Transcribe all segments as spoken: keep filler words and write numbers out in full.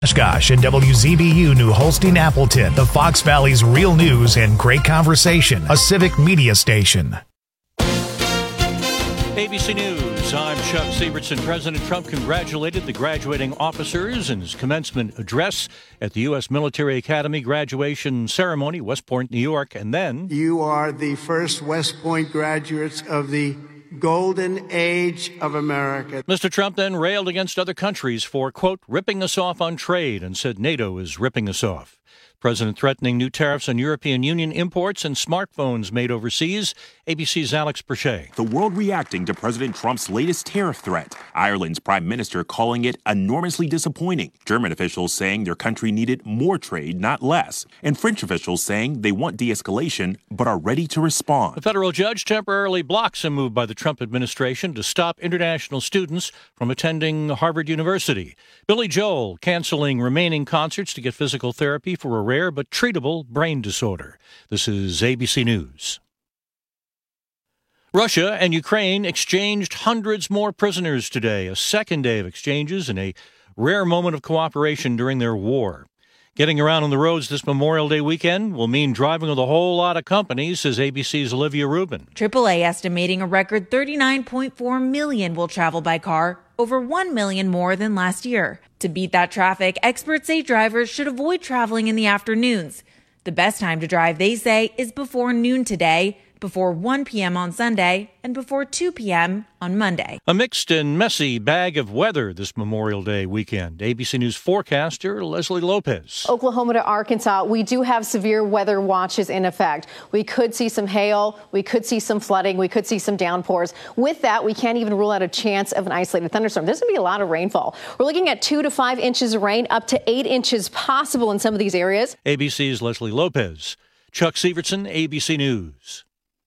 Oshkosh and W Z B U New Holstein Appleton, the Fox Valley's real news and great conversation, a civic media station. A B C News, I'm Chuck Sievertson. President Trump congratulated the graduating officers in his commencement address at the U S Military Academy graduation ceremony, West Point, New York, and then... You are the first West Point graduates of the golden age of America. Mister Trump then railed against other countries for, quote, ripping us off on trade, and said NATO is ripping us off. President threatening new tariffs on European Union imports and smartphones made overseas. A B C's Alex Perchet. The world reacting to President Trump's latest tariff threat. Ireland's prime minister calling it enormously disappointing. German officials saying their country needed more trade, not less. And French officials saying they want de-escalation, but are ready to respond. A federal judge temporarily blocks a move by the Trump administration to stop international students from attending Harvard University. Billy Joel canceling remaining concerts to get physical therapy for a rare but treatable brain disorder. This is A B C News. Russia and Ukraine exchanged hundreds more prisoners today, a second day of exchanges and a rare moment of cooperation during their war. Getting around on the roads this Memorial Day weekend will mean driving with a whole lot of company, says A B C's Olivia Rubin. triple A estimating a record thirty-nine point four million will travel by car, over one million more than last year. To beat that traffic, experts say drivers should avoid traveling in the afternoons. The best time to drive, they say, is before noon today, before one p.m. on Sunday, and before two p.m. on Monday. A mixed and messy bag of weather this Memorial Day weekend. A B C News forecaster Leslie Lopez. Oklahoma to Arkansas, we do have severe weather watches in effect. We could see some hail, we could see some flooding, we could see some downpours. With that, we can't even rule out a chance of an isolated thunderstorm. There's going to be a lot of rainfall. We're looking at two to five inches of rain, up to eight inches possible in some of these areas. A B C's Leslie Lopez. Chuck Sievertson, A B C News.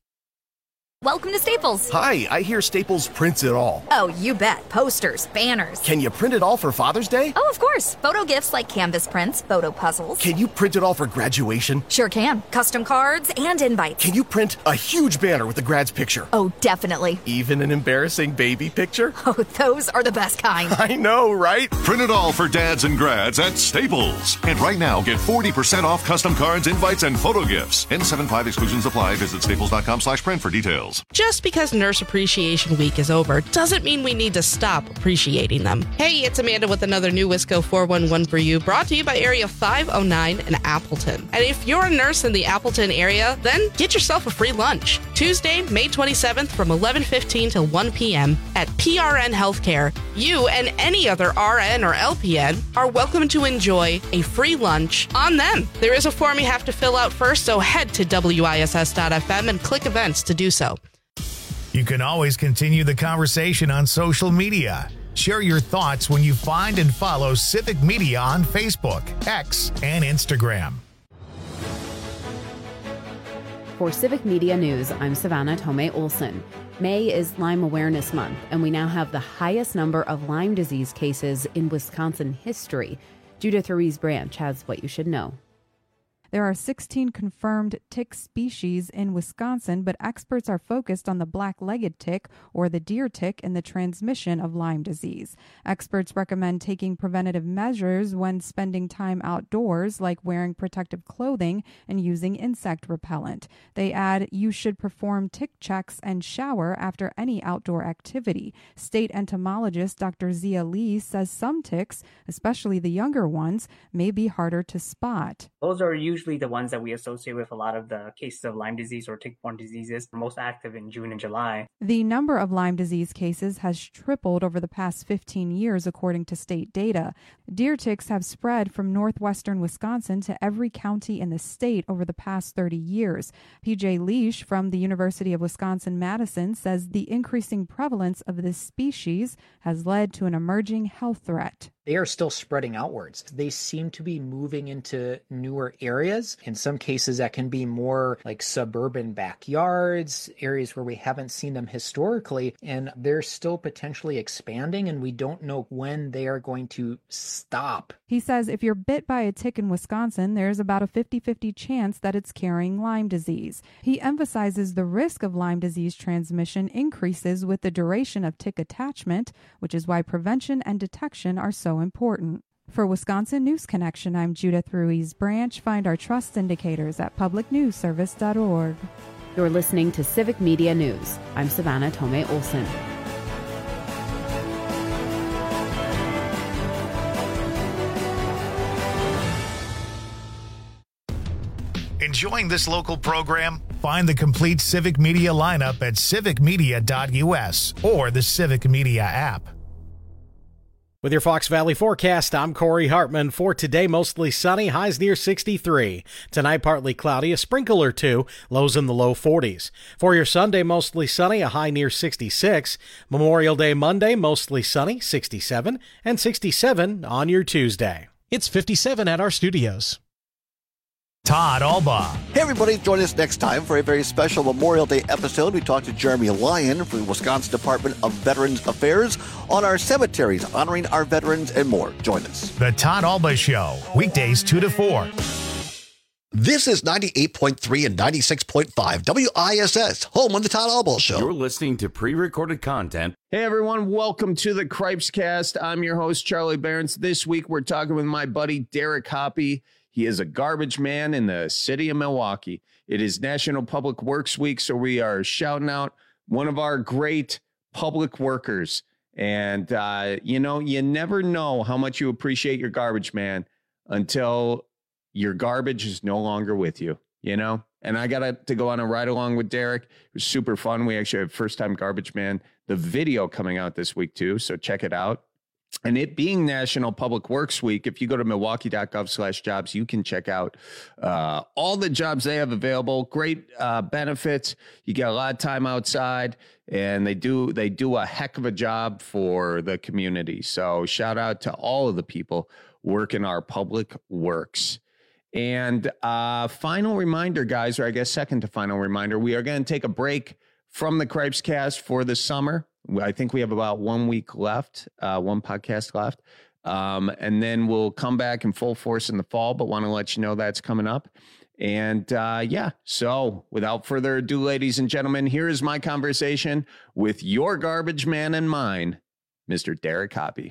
Welcome to Staples. Hi, I hear Staples prints it all. Oh, you bet. Posters, banners. Can you print it all for Father's Day? Oh, of course. Photo gifts like canvas prints, photo puzzles. Can you print it all for graduation? Sure can. Custom cards and invites. Can you print a huge banner with the grad's picture? Oh, definitely. Even an embarrassing baby picture? Oh, those are the best kind. I know, right? Print it all for dads and grads at Staples. And right now, get forty percent off custom cards, invites, and photo gifts. N seventy-five exclusions apply. Visit staples.com slash print for details. Just because Nurse Appreciation Week is over doesn't mean we need to stop appreciating them. Hey, it's Amanda with another new Wisco four one one for you, brought to you by Area five oh nine in Appleton. And if you're a nurse in the Appleton area, then get yourself a free lunch. Tuesday, May twenty-seventh from eleven fifteen to one p.m. at P R N Healthcare. You and any other R N or L P N are welcome to enjoy a free lunch on them. There is a form you have to fill out first, so head to W I S S dot F M and click events to do so. You can always continue the conversation on social media. Share your thoughts when you find and follow Civic Media on Facebook, X, and Instagram. For Civic Media News, I'm Savannah Tomei Olson. May is Lyme Awareness Month, and we now have the highest number of Lyme disease cases in Wisconsin history. Judith Ruiz Branch has what you should know. There are sixteen confirmed tick species in Wisconsin, but experts are focused on the black-legged tick or the deer tick and the transmission of Lyme disease. Experts recommend taking preventative measures when spending time outdoors, like wearing protective clothing and using insect repellent. They add you should perform tick checks and shower after any outdoor activity. State entomologist Doctor Zia Lee says some ticks, especially the younger ones, may be harder to spot. Those are usually the ones that we associate with a lot of the cases of Lyme disease or tick-borne diseases, most active in June and July. The number of Lyme disease cases has tripled over the past fifteen years, according to state data. Deer ticks have spread from northwestern Wisconsin to every county in the state over the past thirty years. P J Leish from the University of Wisconsin-Madison says the increasing prevalence of this species has led to an emerging health threat. They are still spreading outwards. They seem to be moving into newer areas. In some cases, that can be more like suburban backyards, areas where we haven't seen them historically, and they're still potentially expanding, and we don't know when they are going to stop. He says if you're bit by a tick in Wisconsin, there's about a fifty-fifty chance that it's carrying Lyme disease. He emphasizes the risk of Lyme disease transmission increases with the duration of tick attachment, which is why prevention and detection are so important. For Wisconsin News Connection, I'm Judith Ruiz Branch. Find our trust indicators at public news service dot org. You're listening to Civic Media News. I'm Savannah Tomei Olson. Enjoying this local program? Find the complete Civic Media lineup at civic media dot u s or the Civic Media app. With your Fox Valley forecast, I'm Corey Hartman. For today, mostly sunny, highs near sixty-three. Tonight, partly cloudy, a sprinkle or two, lows in the low forties. For your Sunday, mostly sunny, a high near sixty-six. Memorial Day Monday, mostly sunny, sixty-seven, and sixty-seven on your Tuesday. It's fifty-seven at our studios. Todd Alba. Hey, everybody, join us next time for a very special Memorial Day episode. We talked to Jeremy Lyon from the Wisconsin Department of Veterans Affairs on our cemeteries, honoring our veterans and more. Join us. The Todd Alba Show, weekdays two to four. This is ninety-eight point three and ninety-six point five W I S S, home of the Todd Alba Show. You're listening to pre-recorded content. Hey, everyone. Welcome to the Cripes Cast. I'm your host, Charlie Behrens. This week, we're talking with my buddy, Derek Hoppe. He is a garbage man in the city of Milwaukee. It is National Public Works Week, so we are shouting out one of our great public workers. And, uh, you know, you never know how much you appreciate your garbage man until your garbage is no longer with you, you know? And I got to go on a ride along with Derek. It was super fun. We actually have First Time Garbage Man, the video coming out this week, too, so check it out. And it being National Public Works Week, if you go to milwaukee dot gov slash jobs, you can check out uh, all the jobs they have available. Great uh, benefits. You get a lot of time outside, and they do they do a heck of a job for the community. So shout out to all of the people working our public works. And uh, final reminder, guys, or I guess second to final reminder, we are going to take a break from the Cripes Cast for the summer. I think we have about one week left, uh, one podcast left. Um, and then we'll come back in full force in the fall, but want to let you know that's coming up. And uh, yeah, so without further ado, ladies and gentlemen, here is my conversation with your garbage man and mine, Mister Derek Hoppe.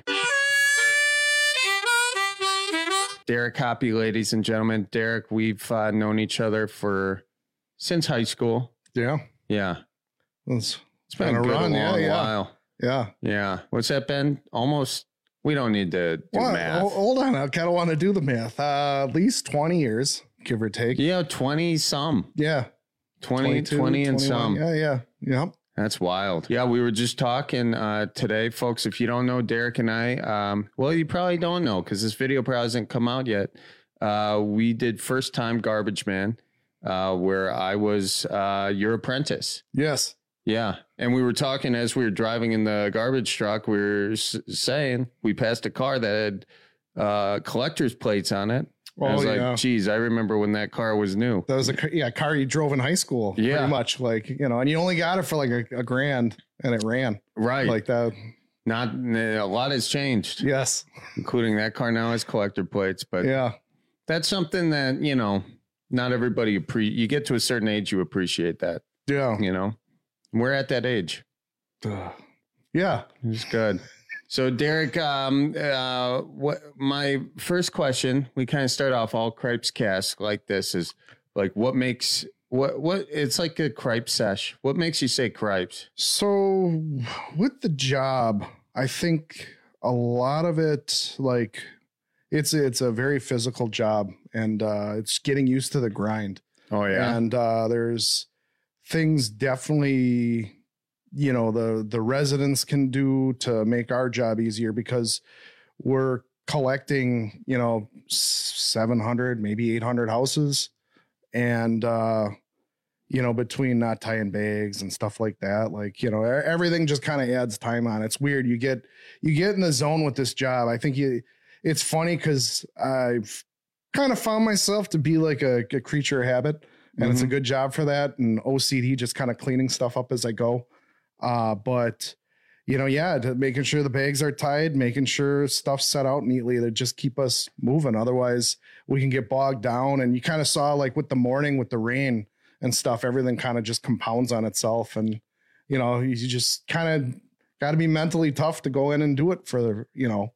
Derek Hoppe, ladies and gentlemen. Derek, we've uh, known each other for since high school. Yeah. Yeah. It's, it's been, been a good run, long yeah, yeah. while. Yeah. Yeah. What's that been? Almost. We don't need to do well, math. Hold on. I kind of want to do the math. Uh, at least twenty years, give or take. Yeah. twenty some. Yeah. twenty, twenty and some. Yeah. Yeah. Yep. That's wild. Yeah, we were just talking uh, today, folks. If you don't know Derek and I, um, well, you probably don't know because this video probably hasn't come out yet. Uh, we did First Time Garbage Man, uh, where I was uh, your apprentice. Yes. Yeah. And we were talking as we were driving in the garbage truck. We were s- saying we passed a car that had uh, collector's plates on it. Oh, I was like, yeah. geez, I remember when that car was new. That was a yeah, car you drove in high school. Yeah. Pretty much like, you know, and you only got it for like a, a grand and it ran. Right. Like that. Not a lot has changed. Yes. Including that car now has collector plates. But yeah, that's something that, you know, not everybody, appre- you get to a certain age, you appreciate that. Yeah. You know, we're at that age. Uh, yeah. It's good. So, Derek, um, uh, what my first question, we kind of start off all Cripes Cast like this is like, what makes what what it's like a Cripe sesh. What makes you say Cripes? So with the job, I think a lot of it, like it's it's a very physical job and uh, it's getting used to the grind. Oh, yeah. And uh, there's things definitely, you know, the, the residents can do to make our job easier because we're collecting, you know, seven hundred, maybe eight hundred houses. And, uh, you know, between not tying bags and stuff like that, like, you know, everything just kind of adds time on. It's weird. You get, you get in the zone with this job. I think you, it's funny because I've kind of found myself to be like a, a creature of habit and mm-hmm. it's a good job for that. And O C D, just kind of cleaning stuff up as I go. Uh, but, you know, yeah, to making sure the bags are tied, making sure stuff's set out neatly to just keep us moving. Otherwise, we can get bogged down. And you kind of saw like with the morning, with the rain and stuff, everything kind of just compounds on itself. And, you know, you just kind of got to be mentally tough to go in and do it for, you know,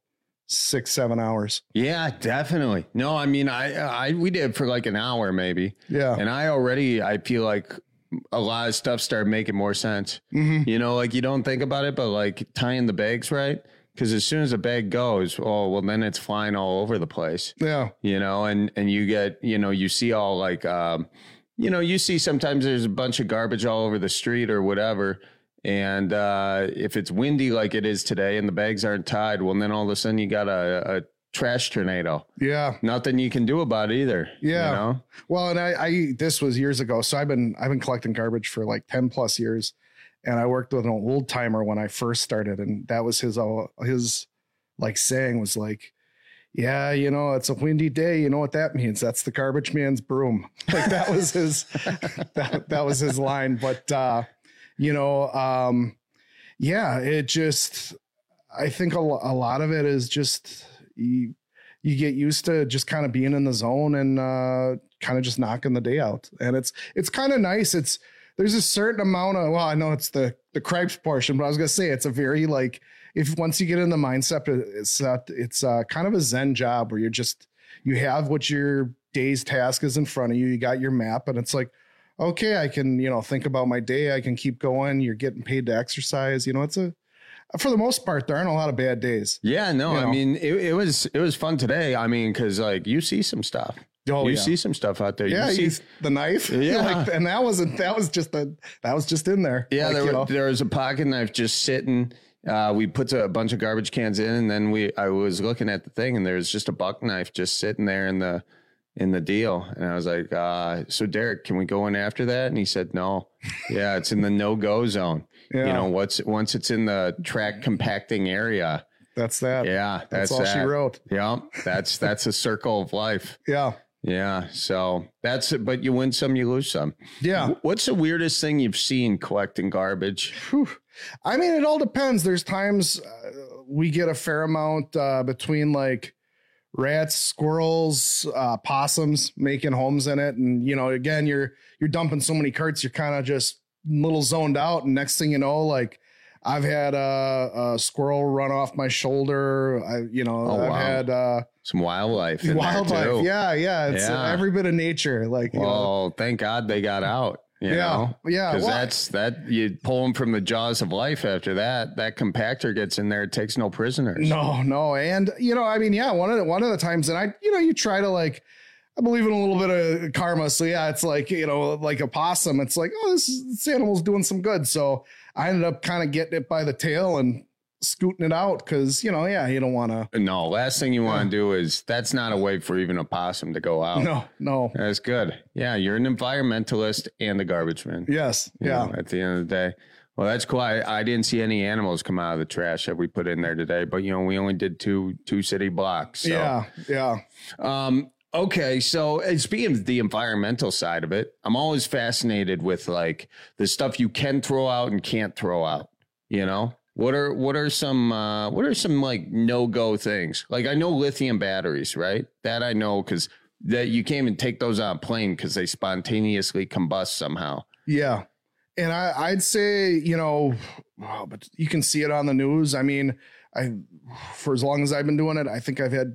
six, seven hours. Yeah, definitely. No, I mean, I, I, we did for like an hour maybe. Yeah. And I already, I feel like a lot of stuff started making more sense. Mm-hmm. You know, like you don't think about it, but like tying the bags right. Because as soon as a bag goes, oh, well, then it's flying all over the place. Yeah. You know, and, and you get, you know, you see all like, um, you know, you see sometimes there's a bunch of garbage all over the street or whatever. And uh, if it's windy like it is today and the bags aren't tied, well, then all of a sudden you got a, a trash tornado. Yeah. Nothing you can do about it either. Yeah. You know? Well, and I, I, this was years ago. So I've been, I've been collecting garbage for like ten plus years. And I worked with an old timer when I first started. And that was his, uh, his like saying was like, yeah, you know, it's a windy day. You know what that means? That's the garbage man's broom. Like that was his, that, that was his line. But, uh, you know, um, yeah, it just, I think a, a lot of it is just, you, you get used to just kind of being in the zone and, uh, kind of just knocking the day out. And it's, it's kind of nice. It's, there's a certain amount of, well, I know it's the, the cripes portion, but I was going to say, it's a very like, if once you get in the mindset, it's, uh, it's, uh, kind of a Zen job where you're just, you have what your day's task is in front of you. You got your map and it's like, okay, I can, you know, think about my day. I can keep going. You're getting paid to exercise. You know, it's a, for the most part, there aren't a lot of bad days. Yeah, no, you I know? mean, it, it was, it was fun today. I mean, cause like you see some stuff. Oh, you yeah. see some stuff out there. Yeah, you see the knife. Yeah, like, and that wasn't. That was just a. That was just in there. Yeah, like, there, you know. there was a pocket knife just sitting. Uh, we put a bunch of garbage cans in, and then we. I was looking at the thing, and there was just a buck knife just sitting there in the in the deal, and I was like, uh, "So Derek, can we go in after that?" And he said, "No, yeah, it's in the no go zone. Yeah. You know, what's once it's in the track compacting area." That's that. Yeah, that's, that's all that. she wrote. Yeah, that's that's a circle of life. Yeah. Yeah. So that's it. But you win some, you lose some. Yeah. What's the weirdest thing you've seen collecting garbage? Whew. I mean, it all depends. There's times uh, we get a fair amount uh, between like rats, squirrels, uh, possums making homes in it. And, you know, again, you're, you're dumping so many carts, you're kind of just a little zoned out. And next thing you know, like I've had a, a squirrel run off my shoulder. I, you know, Oh, I've wow. had uh, Some wildlife. In wildlife. There too. Yeah. Yeah. It's Yeah. uh, every bit of nature. Like, you know, Well, thank God they got out. You Yeah, know? yeah, Because well, that's that you pull them from the jaws of life. After that, that compactor gets in there. It takes no prisoners. No, no. And, you know, I mean, yeah, one of the, one of the times, and I, you know, you try to like, I believe in a little bit of karma. So yeah, it's like, you know, like a possum, it's like, oh, this, this animal's doing some good. So I ended up kind of getting it by the tail and scooting it out. Cause you know, yeah, you don't want to. No, last thing you want to do is that's not a way for even a possum to go out. No, no. That's good. Yeah. You're an environmentalist and a garbage man. Yes. You Yeah. know, at the end of the day. Well, that's cool. I, I didn't see any animals come out of the trash that we put in there today, but you know, we only did two, two city blocks. So. Yeah. Yeah. Um, okay. So uh, speaking of the environmental side of it, I'm always fascinated with like the stuff you can throw out and can't throw out, you know? What are what are some uh, what are some like no go things? Like I know lithium batteries, right? That I know because that you can't even take those on a plane because they spontaneously combust somehow. Yeah. And I, I'd say, you know, wow, but you can see it on the news. I mean, I, for as long as I've been doing it, I think I've had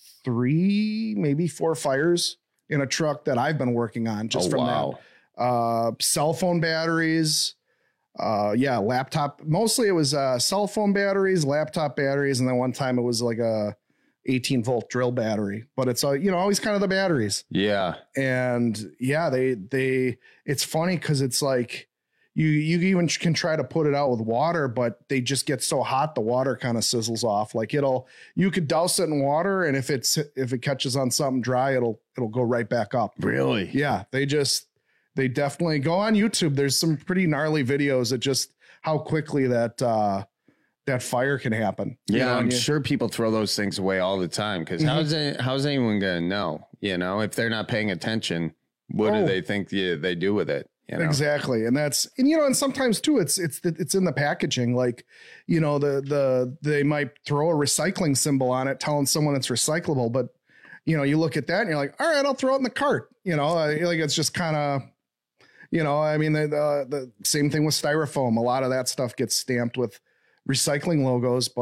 three, maybe four fires in a truck that I've been working on just Oh, from wow. that. Uh, cell phone batteries. Uh, yeah, laptop. Mostly it was uh, cell phone batteries, laptop batteries, and then one time it was like a eighteen volt drill battery. But it's uh, you know always kind of the batteries. Yeah, and yeah, they they. It's funny because it's like you you even can try to put it out with water, but they just get so hot the water kind of sizzles off. Like it'll you could douse it in water, and if it's if it catches on something dry, it'll it'll go right back up. Really? Yeah, they just. They definitely go on YouTube. There's some pretty gnarly videos of just how quickly that uh, that fire can happen. Yeah, You know, I'm and you- sure people throw those things away all the time because Mhm. how's it, how's anyone gonna know? You know, if they're not paying attention, what Oh. do they think you, they do with it? You know? Exactly. And that's, and you know, and sometimes too, it's, it's, it's in the packaging. Like, you know, the, the, they might throw a recycling symbol on it, telling someone it's recyclable, but you know, you look at that and you're like, all right, I'll throw it in the cart. You know, I, like it's just kind of, you know, I mean, the, the, the same thing with styrofoam. A lot of that stuff gets stamped with recycling logos, but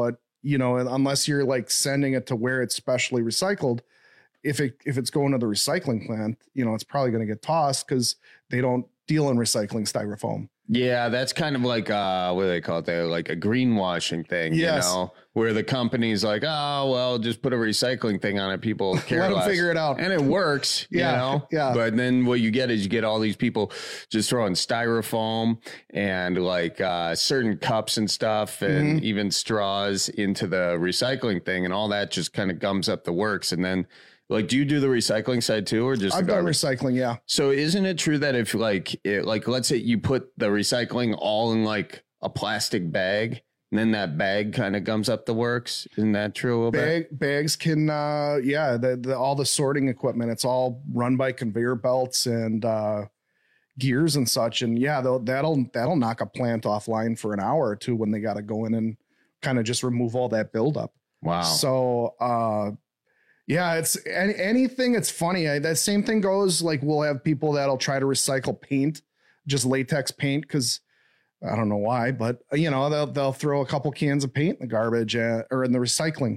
you know, unless you're like sending it to where it's specially recycled, if it if it's going to the recycling plant, you know, it's probably going to get tossed because they don't deal in recycling styrofoam. Yeah, that's kind of like uh what do they call it? They're like a greenwashing thing, Yes. you know, where the company's like, oh well, just put a recycling thing on it. People care Let 'em less. figure it out. And it works, Yeah, you know. yeah. But then what you get is you get all these people just throwing styrofoam and like uh certain cups and stuff and Mhm. even straws into the recycling thing, and all that just kind of gums up the works. And then like, do you do the recycling side too, or just I've the done garbage? recycling, yeah. So isn't it true that if like it, like let's say you put the recycling all in like a plastic bag, and then that bag kind of gums up the works? Isn't that true a little bit? Bag, bags can, uh, yeah, the, the, all the sorting equipment, it's all run by conveyor belts and uh, gears and such. And yeah, they'll, that'll that'll knock a plant offline for an hour or two when they got to go in and kind of just remove all that buildup. Wow. So, uh, yeah, it's any, anything. It's funny. I, that same thing goes like we'll have people that'll try to recycle paint, just latex paint, because I don't know why, but you know they'll they'll throw a couple cans of paint in the garbage uh, or in the recycling,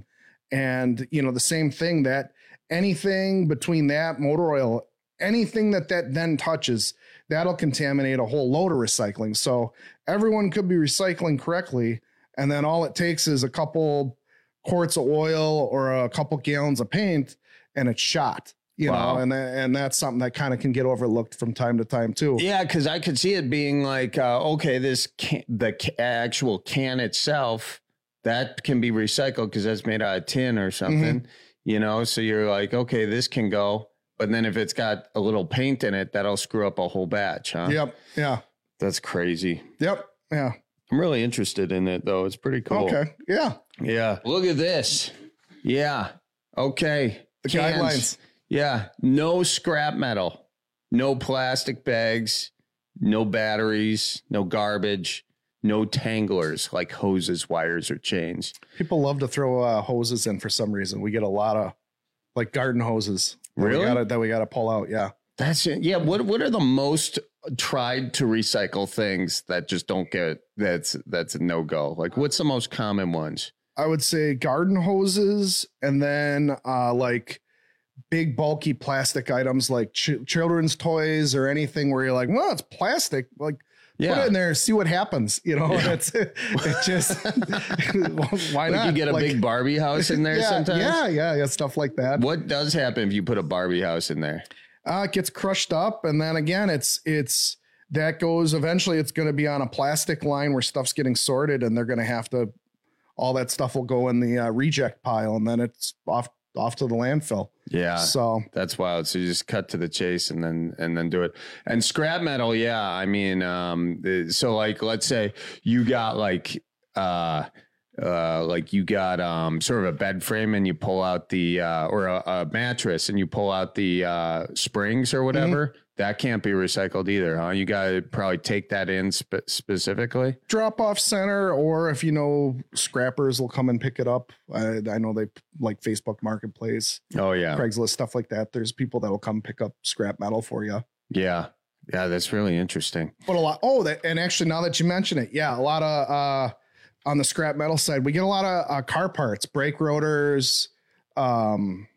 and you know the same thing that anything between that motor oil, anything that that then touches, that'll contaminate a whole load of recycling. So everyone could be recycling correctly, and then all it takes is a couple quarts of oil or a couple gallons of paint and it's shot, you Wow. know, and, tha- and that's something that kind of can get overlooked from time to time too. Yeah, because I could see it being like, uh, okay, this can, the ca- actual can itself that can be recycled because that's made out of tin or something, you know. So you're like, okay, this can go, but then if it's got a little paint in it, that'll screw up a whole batch, huh? Yep. Yeah. That's crazy. Yep. Yeah. I'm really interested in it though. It's pretty cool. Okay. Yeah. Yeah. Look at this. Yeah. Okay. The Cans. guidelines. Yeah. No scrap metal, no plastic bags, no batteries, no garbage, no tanglers like hoses, wires, or chains. People love to throw uh, hoses in for some reason. We get a lot of like garden hoses. that we Really? gotta, that we got to pull out. Yeah. That's it. Yeah. What What are the most tried to recycle things that just don't get that's that's a no go? Like, what's the most common ones? I would say garden hoses, and then uh, like big bulky plastic items like ch- children's toys or anything where you're like, well, it's plastic. Like, Yeah. put it in there, see what happens. You know, Yeah. it's it just why Like not? you get a Like, big Barbie house in there yeah, sometimes. Yeah, yeah, yeah, stuff like that. What does happen if you put a Barbie house in there? Uh, it gets crushed up, and then again, it's it's that goes eventually. It's going to be on a plastic line where stuff's getting sorted, and they're going to have to. All that stuff will go in the uh, reject pile, and then it's off off to the landfill. Yeah. So that's wild. So you just cut to the chase and then and then do it. And scrap metal, yeah. I mean, um, the- so like let's say you got like uh uh like you got um sort of a bed frame and you pull out the uh or a, a mattress and you pull out the uh springs or whatever. That can't be recycled either, huh? You gotta probably take that in spe- specifically. drop off center, or if you know scrappers will come and pick it up. I, I know they like Facebook Marketplace, Oh yeah. Craigslist, stuff like that. There's people that will come pick up scrap metal for you. Yeah. Yeah, that's really interesting. But a lot. Oh, that and actually, now that you mention it, yeah, a lot of uh, on the scrap metal side, we get a lot of uh, car parts, brake rotors, um,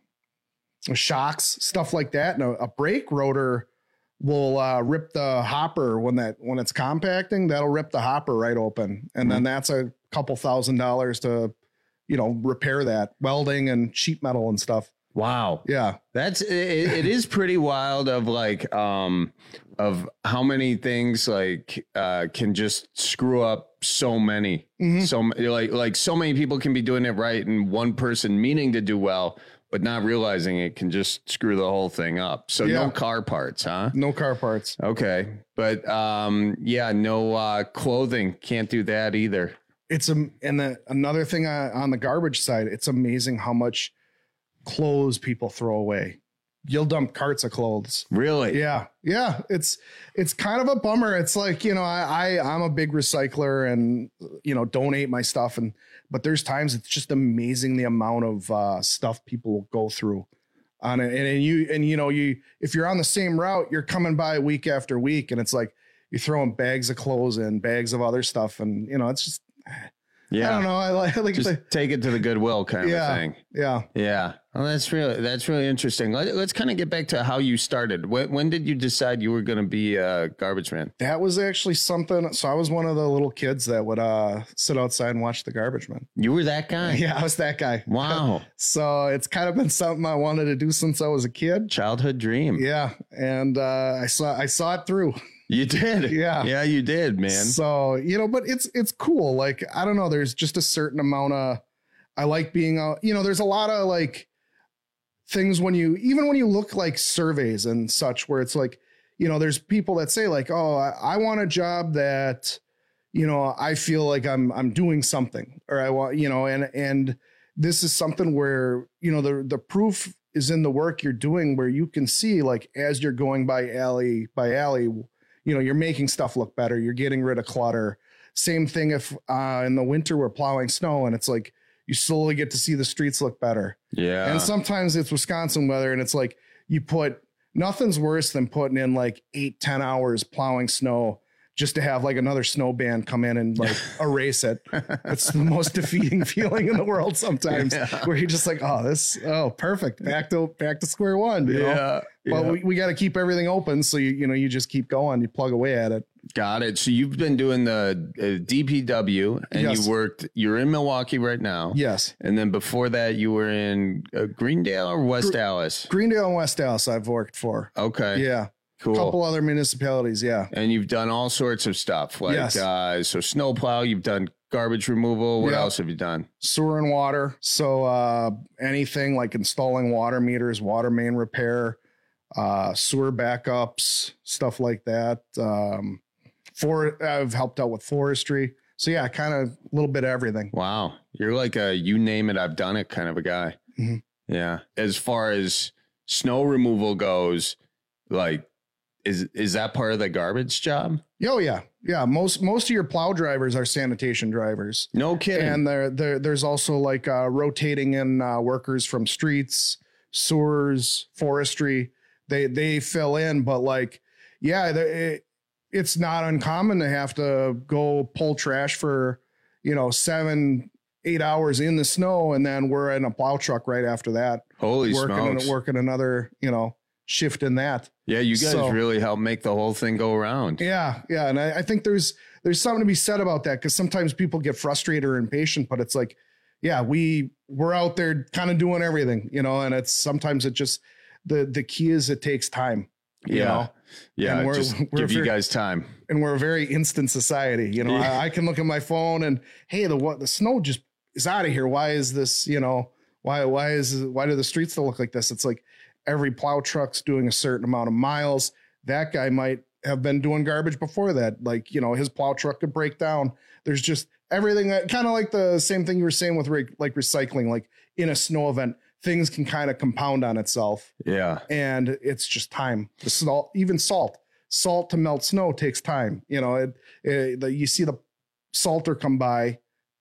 shocks, stuff like that. And a, a brake rotor will uh, rip the hopper when that when it's compacting. That'll rip the hopper right open, and then that's a couple thousand dollars to, you know, repair that, welding and sheet metal and stuff. Wow. Yeah. That's it, it is pretty wild of like um of how many things like uh can just screw up so many. Mhm. So m- like like so many people can be doing it right and one person meaning to do well but not realizing it can just screw the whole thing up. So Yeah. no car parts, huh? No car parts. Okay. But um yeah, no uh clothing, can't do that either. It's a and the, another thing on, on the garbage side, it's amazing how much clothes people throw away. You'll dump carts of clothes. Really? Yeah. Yeah. It's it's kind of a bummer. It's like, you know, I, I I'm a big recycler and, you know, donate my stuff. And but there's times it's just amazing the amount of uh, stuff people will go through on it. And, and you and you know, you if you're on the same route, you're coming by week after week, and it's like you're throwing bags of clothes and bags of other stuff. And, you know, it's just Yeah. I don't know. I like, I like just the, take it to the Goodwill kind yeah, of thing. Yeah. Yeah. Well, that's really, that's really interesting. Let, let's kind of get back to how you started. When, when did you decide you were going to be a garbage man? That was actually something. So I was one of the little kids that would uh, sit outside and watch the garbage man. You were that guy? Yeah, I was that guy. Wow. So it's kind of been something I wanted to do since I was a kid. Childhood dream. Yeah. And uh, I saw, I saw it through. You did. Yeah. Yeah, you did, man. So, you know, but it's, it's cool. Like, I don't know. There's just a certain amount of, I like being out, you know, there's a lot of like things when you, even when you look like surveys and such, where it's like, you know, there's people that say like, oh, I, I want a job that, you know, I feel like I'm, I'm doing something, or I want, you know, and, and this is something where, you know, the, the proof is in the work you're doing, where you can see like, as you're going by alley by alley, you know, you're making stuff look better. You're getting rid of clutter. Same thing if uh, in the winter we're plowing snow and it's like you slowly get to see the streets look better. Yeah. And sometimes it's Wisconsin weather and it's like you put, nothing's worse than putting in like eight, ten hours plowing snow just to have like another snow band come in and like erase it. It's the most defeating feeling in the world sometimes, yeah. where you're just like, oh, this, oh, perfect. Back to, back to square one. You yeah. know? Well, yeah. we, we got to keep everything open. So, you, you know, you just keep going, you plug away at it. Got it. So you've been doing the uh, D P W and yes. you worked, you're in Milwaukee right now. Yes. And then before that you were in uh, Greendale or West Gre- Dallas? Greendale and West Dallas I've worked for. Okay. Yeah. Cool. A couple other municipalities. Yeah. And you've done all sorts of stuff like, yes. uh, so snowplow, you've done garbage removal. What yep. else have you done? Sewer and water. So uh, anything like installing water meters, water main repair, uh, sewer backups, stuff like that. Um, for I've helped out with forestry. So yeah, kind of a little bit of everything. Wow. You're like a, you name it, I've done it kind of a guy. Mm-hmm. Yeah. As far as snow removal goes, like, Is is that part of the garbage job? Oh yeah, yeah. Most most of your plow drivers are sanitation drivers. No kidding. And there there there's also like uh, rotating in uh, workers from streets, sewers, forestry. They they fill in, but like yeah, it, it's not uncommon to have to go pull trash for you know seven eight hours in the snow, and then we're in a plow truck right after that. Holy working smokes! Working another you know. shift in that. Yeah, you guys so, really help make the whole thing go around. Yeah, yeah. And I, I think there's there's something to be said about that, because sometimes people get frustrated or impatient, but it's like, yeah, we we're out there kind of doing everything, you know, and it's sometimes it just the the key is it takes time. You yeah. know? Yeah. And we're, just we're give very, you guys time. And we're a very instant society. You know, yeah. I, I can look at my phone and hey, the what the snow just is out of here. Why is this, you know, why why is why do the streets still look like this? It's like every plow truck's doing a certain amount of miles. That guy might have been doing garbage before that. Like, you know, his plow truck could break down. There's just everything that kind of like the same thing you were saying with re- like recycling, like in a snow event, things can kind of compound on itself. Yeah. And it's just time. The salt, even salt, salt to melt snow takes time. You know, it, it the, you see the salter come by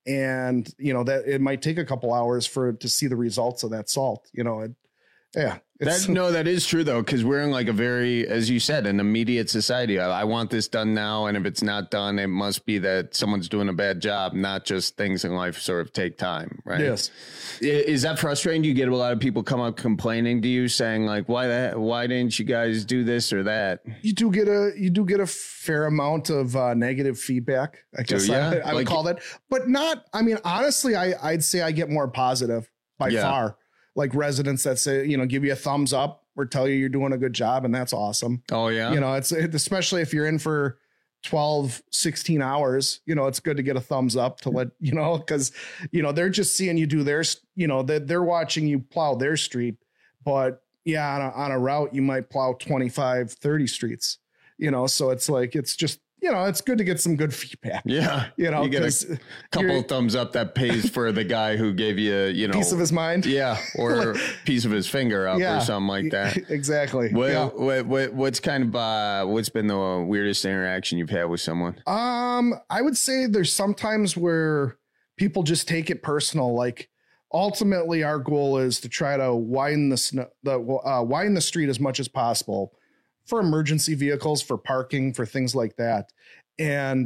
and, you know, that it might take a couple hours for to see the results of that salt, you know, it, yeah. That, no, that is true, though, because we're in like a very, as you said, an immediate society. I, I want this done now. And if it's not done, it must be that someone's doing a bad job, not just things in life sort of take time. Right. Yes. Is that frustrating? Do you get a lot of people come up complaining to you saying like, why that? Why didn't you guys do this or that? You do get a you do get a fair amount of uh, negative feedback. I guess do, I, yeah? I would like, call that, but not. I mean, honestly, I I'd say I get more positive by yeah. far. Like residents that say, you know, give you a thumbs up or tell you you're doing a good job. And that's awesome. Oh, yeah. You know, it's especially if you're in for twelve, sixteen hours, you know, it's good to get a thumbs up to let, you know, because, you know, they're just seeing you do their, you know, they're, they're watching you plow their street. But yeah, on a, on a route, you might plow twenty-five, thirty streets, you know, so it's like, it's just, you know, it's good to get some good feedback. Yeah. You know, you get a couple thumbs up that pays for the guy who gave you, you know, piece of his mind. Yeah. Or piece of his finger up yeah, or something like that. Exactly. What, yeah. what, what, what's kind of, uh, what's been the weirdest interaction you've had with someone? Um, I would say there's sometimes where people just take it personal. Like ultimately our goal is to try to widen the, snow, the, uh, widen the street as much as possible for emergency vehicles, for parking, for things like that. And,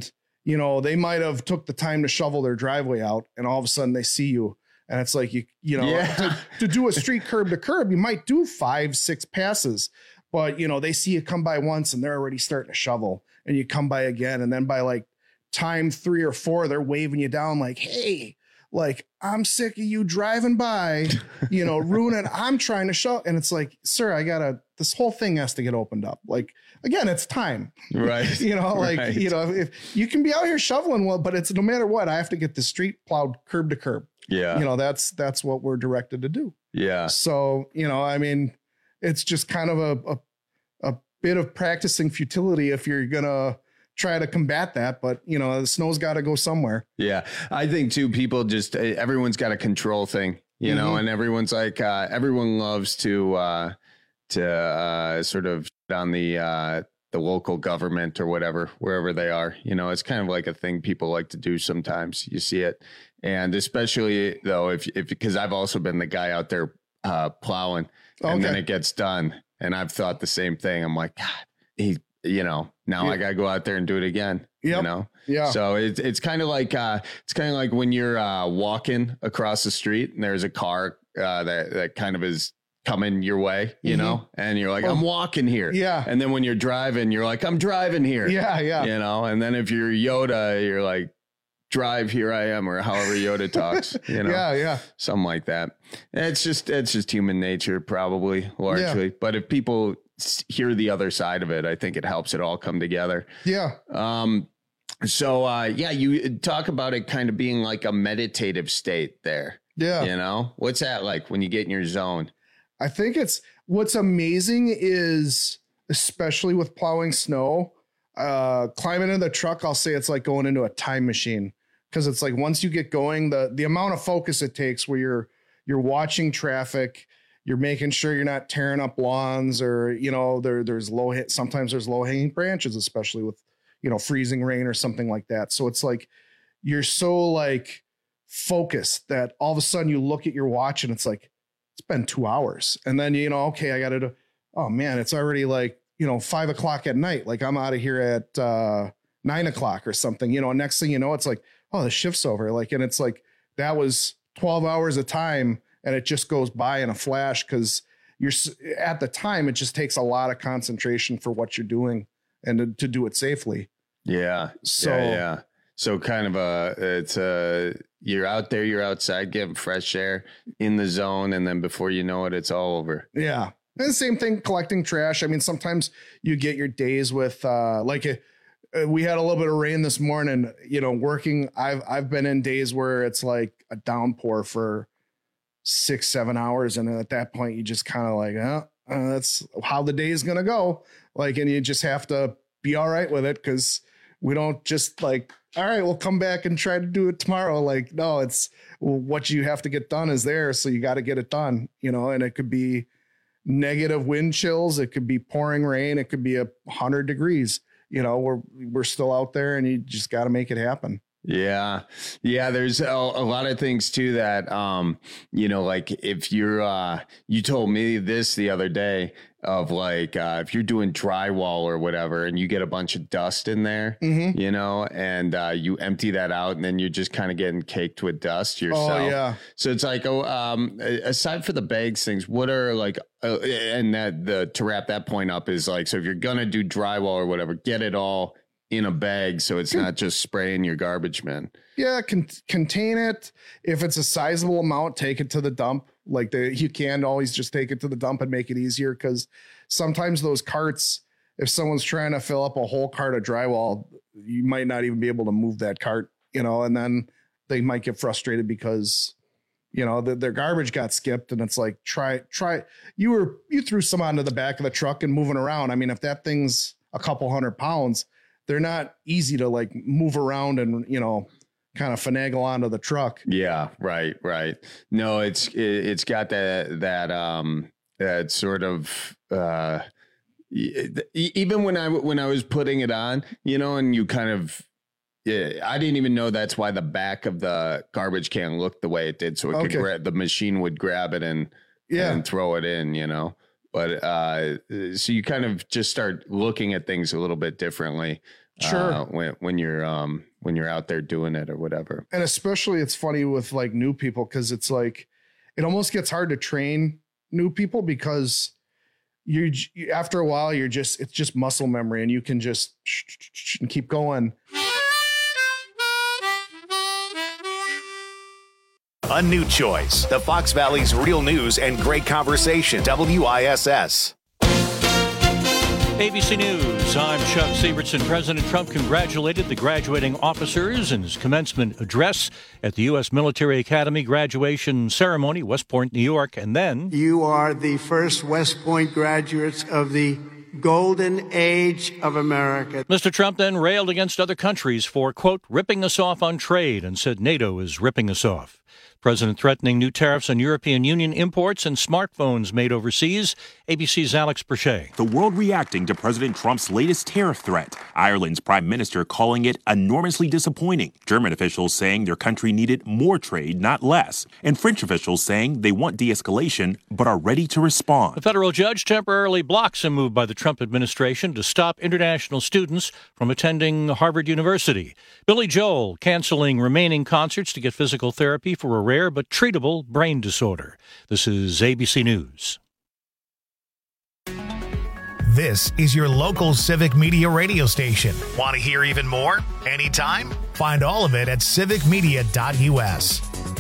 you know, they might have took the time to shovel their driveway out, and all of a sudden they see you. And it's like, you, you know, Yeah. to, to do a street curb to curb, you might do five, six passes, but you know, they see you come by once and they're already starting to shovel, and you come by again. And then by like time three or four, they're waving you down like, hey, like, I'm sick of you driving by, you know, ruining, I'm trying to show. And it's like, sir, I gotta, this whole thing has to get opened up. Like, again, it's time, Right. you know, like, Right. you know, if you can be out here shoveling, well, but it's no matter what, I have to get the street plowed curb to curb. Yeah. You know, that's, that's what we're directed to do. Yeah. So, you know, I mean, it's just kind of a, a, a bit of practicing futility if you're going to try to combat that. But, you know, the snow's got to go somewhere. Yeah. I think too, people just, everyone's got a control thing, you know, Mhm. and everyone's like, uh, everyone loves to, uh, to, uh, sort of on the, uh, the local government or whatever, wherever they are, you know, it's kind of like a thing people like to do sometimes. You see it. And especially though, if, if, because I've also been the guy out there, uh, plowing and then Okay. it gets done. And I've thought the same thing. I'm like, God, he, you know, now Yeah. I got to go out there and do it again, you Yep. know? Yeah. So it's, it's kind of like, uh, it's kind of like when you're, uh, walking across the street and there's a car, uh, that, that kind of is coming your way, you Mhm. know, and you're like, Well, I'm walking here. yeah. And then when you're driving, you're like, I'm driving here. Yeah. Yeah. You know, and then if you're Yoda, you're like, drive, here I am, or however Yoda talks, you know, Yeah. Yeah. something like that. It's just, it's just human nature, probably largely. But if people s- hear the other side of it, I think it helps it all come together. Yeah. Um, so, uh, yeah, you talk about it kind of being like a meditative state there. Yeah. You know, what's that like when you get in your zone? I think it's what's amazing is, especially with plowing snow, uh, climbing into the truck, I'll say it's like going into a time machine, because it's like once you get going, the the amount of focus it takes where you're you're watching traffic, you're making sure you're not tearing up lawns, or you know there there's low hit sometimes there's low hanging branches, especially with you know freezing rain or something like that. So it's like you're so like focused that all of a sudden you look at your watch and it's like, it's been two hours. And then, you know, okay, I got to do, oh man, it's already like, you know, five o'clock at night. Like I'm out of here at uh, nine o'clock or something, you know, next thing you know, it's like, oh, the shift's over. Like, and it's like, that was twelve hours of time and it just goes by in a flash. Cause you're at the time, it just takes a lot of concentration for what you're doing and to, to do it safely. Yeah. So, yeah, yeah. So kind of a, it's a, you're out there, you're outside getting fresh air in the zone. And then before you know it, it's all over. Yeah. And the same thing, collecting trash. I mean, sometimes you get your days with, uh, like uh, we had a little bit of rain this morning, you know, working. I've, I've been in days where it's like a downpour for six, seven hours. And at that point you just kind of like, oh, uh, that's how the day is going to go. Like, and you just have to be all right with it. Cause we don't just like, all right, we'll come back and try to do it tomorrow. Like, no, it's well, what you have to get done is there. So you got to get it done, you know, and it could be negative wind chills. It could be pouring rain. It could be a hundred degrees, you know, we're, we're still out there and you just got to make it happen. Yeah. Yeah. There's a, a lot of things too that, um, you know, like if you're, uh, you told me this the other day of like, uh, if you're doing drywall or whatever, and you get a bunch of dust in there, Mhm. you know, and, uh, you empty that out and then you're just kind of getting caked with dust yourself. Oh, yeah. So it's like, oh, um, aside for the bags things, what are like, uh, and that the, to wrap that point up is like, so if you're going to do drywall or whatever, get it all in a bag. So it's not just spraying your garbage bin. Yeah. Con- contain it. If it's a sizable amount, take it to the dump. Like the, you can always just take it to the dump and make it easier. Cause sometimes those carts, if someone's trying to fill up a whole cart of drywall, you might not even be able to move that cart, you know, and then they might get frustrated because, you know, the, their garbage got skipped and it's like, try, try, you were, you threw some onto the back of the truck and moving around. I mean, if that thing's a couple hundred pounds, they're not easy to like move around and, you know, kind of finagle onto the truck. Yeah, right, right. No, it's it, it's got that that um that sort of uh even when I when I was putting it on, you know, and you kind of yeah, I didn't even know that's why the back of the garbage can looked the way it did, so it Okay. could grab the machine would grab it and Yeah. and throw it in, you know. But uh, so you kind of just start looking at things a little bit differently Sure. Uh, when when you're um when you're out there doing it or whatever. And especially it's funny with like new people because it's like it almost gets hard to train new people because you after a while you're just it's just muscle memory and you can just and keep going. A new choice. The Fox Valley's real news and great conversation. W I S S. A B C News, I'm Chuck Sievertson. President Trump congratulated the graduating officers in his commencement address at the U S Military Academy graduation ceremony, West Point, New York, and then... You are the first West Point graduates of the golden age of America. Mister Trump then railed against other countries for, quote, ripping us off on trade and said NATO is ripping us off. President threatening new tariffs on European Union imports and smartphones made overseas. A B C's Alex Perchet. The world reacting to President Trump's latest tariff threat. Ireland's prime minister calling it enormously disappointing. German officials saying their country needed more trade, not less. And French officials saying they want de-escalation, but are ready to respond. A federal judge temporarily blocks a move by the Trump administration to stop international students from attending Harvard University. Billy Joel canceling remaining concerts to get physical therapy for a rare but treatable brain disorder. This is A B C News. This is your local Civic Media radio station. Want to hear even more? Anytime? Find all of it at civic media dot U S.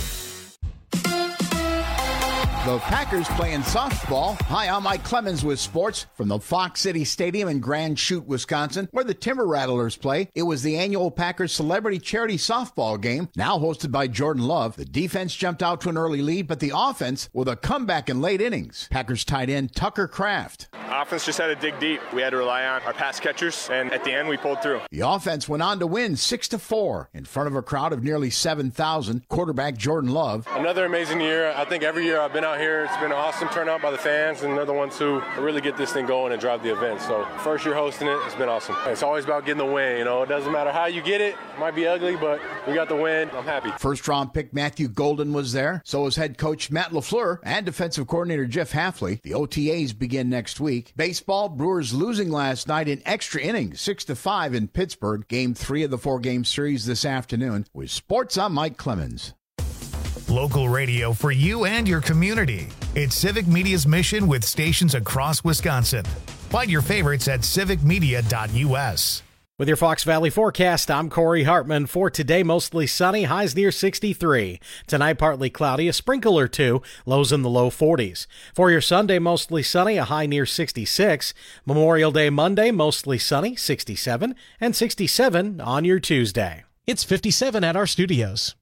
The Packers playing softball. Hi, I'm Mike Clemens with sports from the Fox City Stadium in Grand Chute, Wisconsin, where the Timber Rattlers play. It was the annual Packers Celebrity Charity Softball game, now hosted by Jordan Love. The defense jumped out to an early lead, but the offense with a comeback in late innings. Packers tight end Tucker Kraft. Offense just had to dig deep. We had to rely on our pass catchers, and at the end, we pulled through. The offense went on to win six to four in front of a crowd of nearly seven thousand. Quarterback Jordan Love. Another amazing year. I think every year I've been out here, it's been an awesome turnout by the fans, and they're the ones who really get this thing going and drive the event. So first year hosting it, it's been awesome. It's always about getting the win. You know, it doesn't matter how you get it. It might be ugly, but we got the win. I'm happy. First round pick Matthew Golden was there. So was head coach Matt LaFleur and defensive coordinator Jeff Hafley. The O T As begin next week. Baseball, Brewers losing last night in extra innings, six to five in Pittsburgh. Game three of the four-game series this afternoon. With sports, I'm Mike Clemens. Local radio for you and your community. It's Civic Media's mission with stations across Wisconsin. Find your favorites at civic media dot U S. With your Fox Valley forecast, I'm Corey Hartman. For today, mostly sunny, highs near sixty-three. Tonight, partly cloudy, a sprinkle or two, lows in the low forties. For your Sunday, mostly sunny, a high near sixty-six. Memorial Day Monday, mostly sunny, sixty-seven, and sixty-seven on your Tuesday. It's fifty-seven at our studios.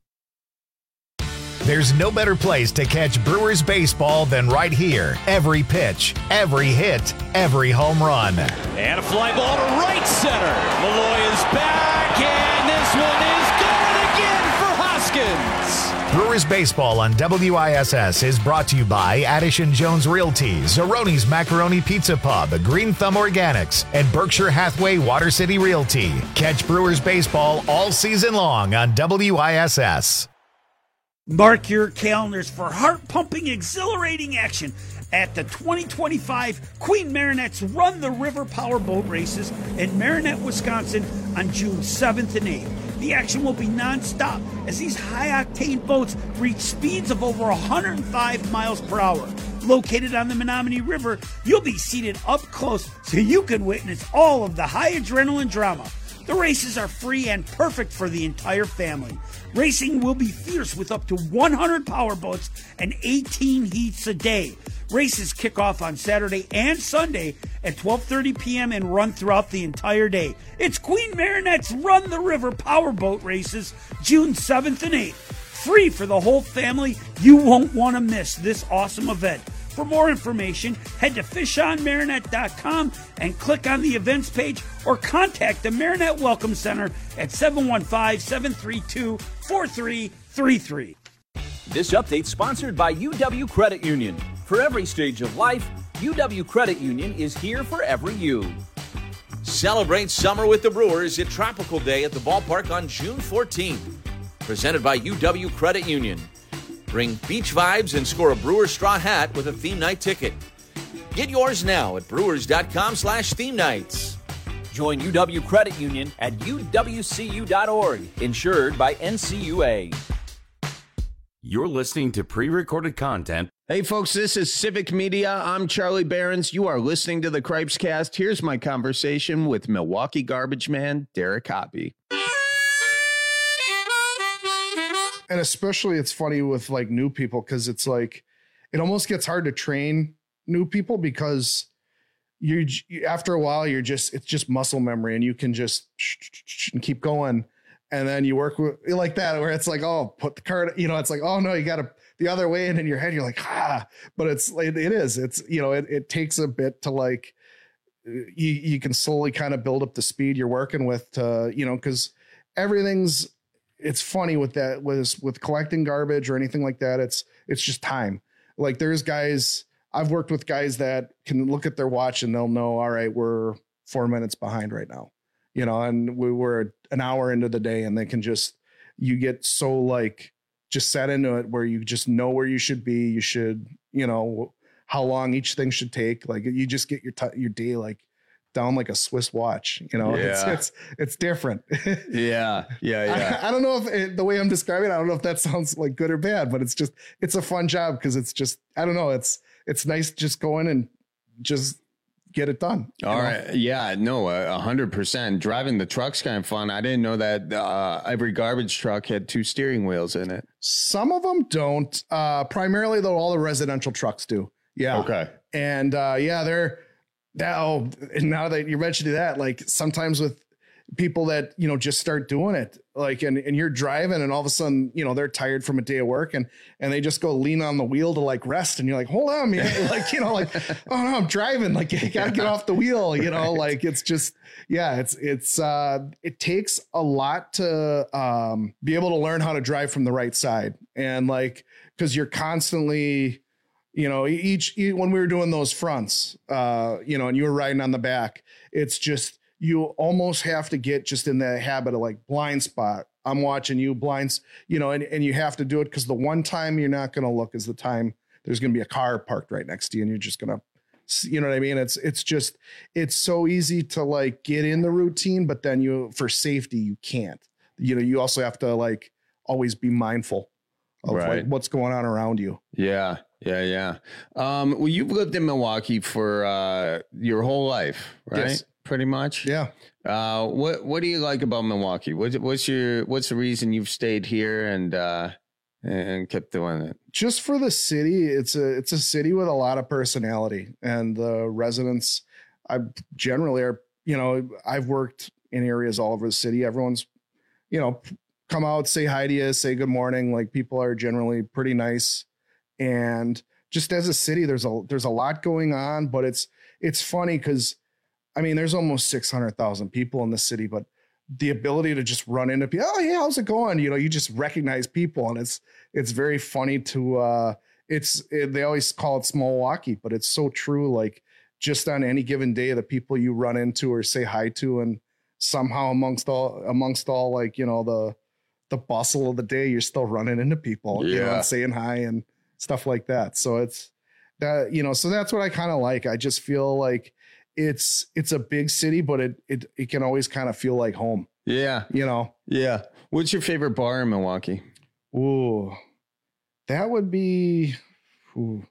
There's no better place to catch Brewers baseball than right here. Every pitch, every hit, every home run. And a fly ball to right center. Malloy is back, and this one is going again for Hoskins. Brewers baseball on W I S S is brought to you by Addison Jones Realty, Zeroni's Macaroni Pizza Pub, Green Thumb Organics, and Berkshire Hathaway Water City Realty. Catch Brewers baseball all season long on W I S S. Mark your calendars for heart-pumping, exhilarating action at the twenty twenty-five Queen Marinette's Run the River Powerboat Races in Marinette, Wisconsin on June seventh and eighth. The action will be non-stop as these high-octane boats reach speeds of over one hundred five miles per hour. Located on the Menominee River, you'll be seated up close so you can witness all of the high adrenaline drama. The races are free and perfect for the entire family. Racing will be fierce with up to one hundred powerboats and eighteen heats a day. Races kick off on Saturday and Sunday at twelve thirty p.m. and run throughout the entire day. It's Queen Marinette's Run the River Powerboat Races, June seventh and eighth. Free for the whole family. You won't want to miss this awesome event. For more information, head to fish on marinette dot com and click on the events page or contact the Marinette Welcome Center at seven one five, seven three two, four three three three. This update sponsored by U W Credit Union. For every stage of life, U W Credit Union is here for every you. Celebrate summer with the Brewers at Tropical Day at the ballpark on June fourteenth. Presented by U W Credit Union. Bring beach vibes and score a Brewers straw hat with a theme night ticket. Get yours now at brewers dot com slash theme nights. Join U W Credit Union at U W C U dot org, insured by N C U A. You're listening to pre-recorded content. Hey, folks, this is Civic Media. I'm Charlie Behrens. You are listening to the Cripes Cast. Here's my conversation with Milwaukee garbage man Derek Hoppy. And especially it's funny with like new people because it's like it almost gets hard to train new people because you after a while you're just it's just muscle memory and you can just and keep going. And then you work with like that where it's like, oh, put the card, you know, it's like, oh no, you got to the other way. And in your head, you're like, ah, but it's it, it is. It's, you know, it, it takes a bit to like, you, you can slowly kind of build up the speed you're working with to, you know, because everything's, it's funny with that, with, with collecting garbage or anything like that. It's, it's just time. Like there's guys, I've worked with guys that can look at their watch and they'll know, all right, we're four minutes behind right now. You know, and we were an hour into the day and they can just, you get so like just set into it where you just know where you should be. You should, you know, how long each thing should take. Like you just get your, t- your day, like down like a Swiss watch, you know, yeah. it's, it's, it's different. yeah. Yeah. Yeah. I, I don't know if it, the way I'm describing it, I don't know if that sounds like good or bad, but it's just, it's a fun job. Cause it's just, I don't know. It's, it's nice just going and just get it done. All know? right. Yeah, no, a hundred percent. Driving the truck's kind of fun. I didn't know that uh, every garbage truck had two steering wheels in it. Some of them don't. Uh, primarily though, all the residential trucks do. Yeah. Okay. And uh, yeah, they're now, now that you mentioned that, like sometimes with people that, you know, just start doing it, like, and, and you're driving and all of a sudden, you know, they're tired from a day of work and, and they just go lean on the wheel to like rest. And you're like, hold on, man. Like, you know, like, oh no, I'm driving. Like you gotta get off the wheel, you know, like it's just, yeah, it's, it's, uh, it takes a lot to, um, be able to learn how to drive from the right side. And like, cause you're constantly, you know, each, each when we were doing those fronts, uh, you know, and you were riding on the back, it's just, you almost have to get just in the habit of like blind spot. I'm watching you blinds, you know, and, and you have to do it because the one time you're not going to look is the time there's going to be a car parked right next to you and you're just going to, you know what I mean? It's, it's just, it's so easy to like get in the routine, but then you, for safety, you can't, you know, you also have to like always be mindful of right. like what's going on around you. Yeah. Yeah. Yeah. Um, well, you've lived in Milwaukee for uh, your whole life, right? Yes. Pretty much. Yeah. Uh, what What do you like about Milwaukee? What's What's your What's the reason you've stayed here and uh, and kept doing it? Just for the city, it's a it's a city with a lot of personality, and the residents, I generally are. You know, I've worked in areas all over the city. Everyone's, you know, come out, say hi to you, say good morning. Like people are generally pretty nice, and just as a city, there's a there's a lot going on, but it's it's funny because. I mean, there's almost six hundred thousand people in the city, but the ability to just run into people, oh, yeah, how's it going? You know, you just recognize people and it's, it's very funny to, uh, it's, it, they always call it small Milwaukee, but it's so true. Like just on any given day, the people you run into or say hi to, and somehow amongst all, amongst all, like, you know, the, the bustle of the day, you're still running into people, yeah. you know, and saying hi and stuff like that. So it's that, you know, so that's what I kind of like. I just feel like, it's it's a big city, but it it it can always kind of feel like home. Yeah. You know? Yeah. What's your favorite bar in Milwaukee? Ooh, that would be, ooh,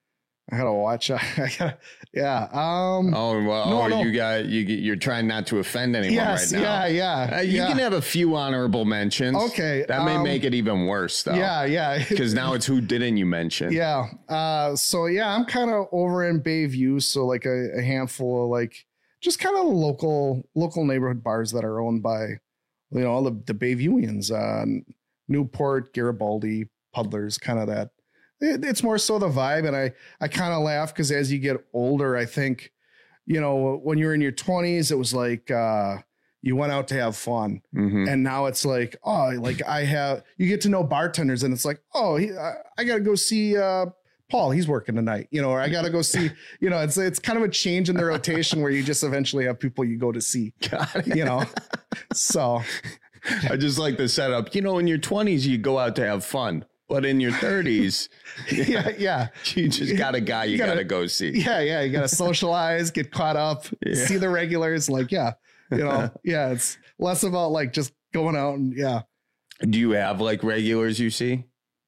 I gotta watch. I gotta, yeah. Um, oh, well, no, oh, no. you got, you, you're trying not to offend anyone yes, right now. Yeah. Yeah. Uh, you yeah. can have a few honorable mentions. Okay. That may um, make it even worse though. Yeah. Yeah. Because now it's who didn't you mention? Yeah. Uh, so yeah, I'm kind of over in Bayview. So like a, a handful of like, just kind of local, local neighborhood bars that are owned by, you know, all the, the Bayviewians, uh, Newport, Garibaldi, Puddlers, kind of that. It, it's more so the vibe. And I, I kind of laugh because as you get older, I think, you know, when you're in your twenties, it was like, uh, you went out to have fun. Mm-hmm. And now it's like, oh, like I have, you get to know bartenders and it's like, oh, he, I, I got to go see, uh, Paul, he's working tonight, you know, or I got to go see, you know, it's, it's kind of a change in the rotation where you just eventually have people you go to see, you know, so. I just like the setup, you know, in your twenties, you go out to have fun, but in your thirties, yeah, yeah, you just got a guy you, you gotta, gotta go see. Yeah. Yeah. You got to socialize, get caught up, yeah. see the regulars. Like, yeah, you know, yeah, it's less about like just going out and yeah. Do you have like regulars you see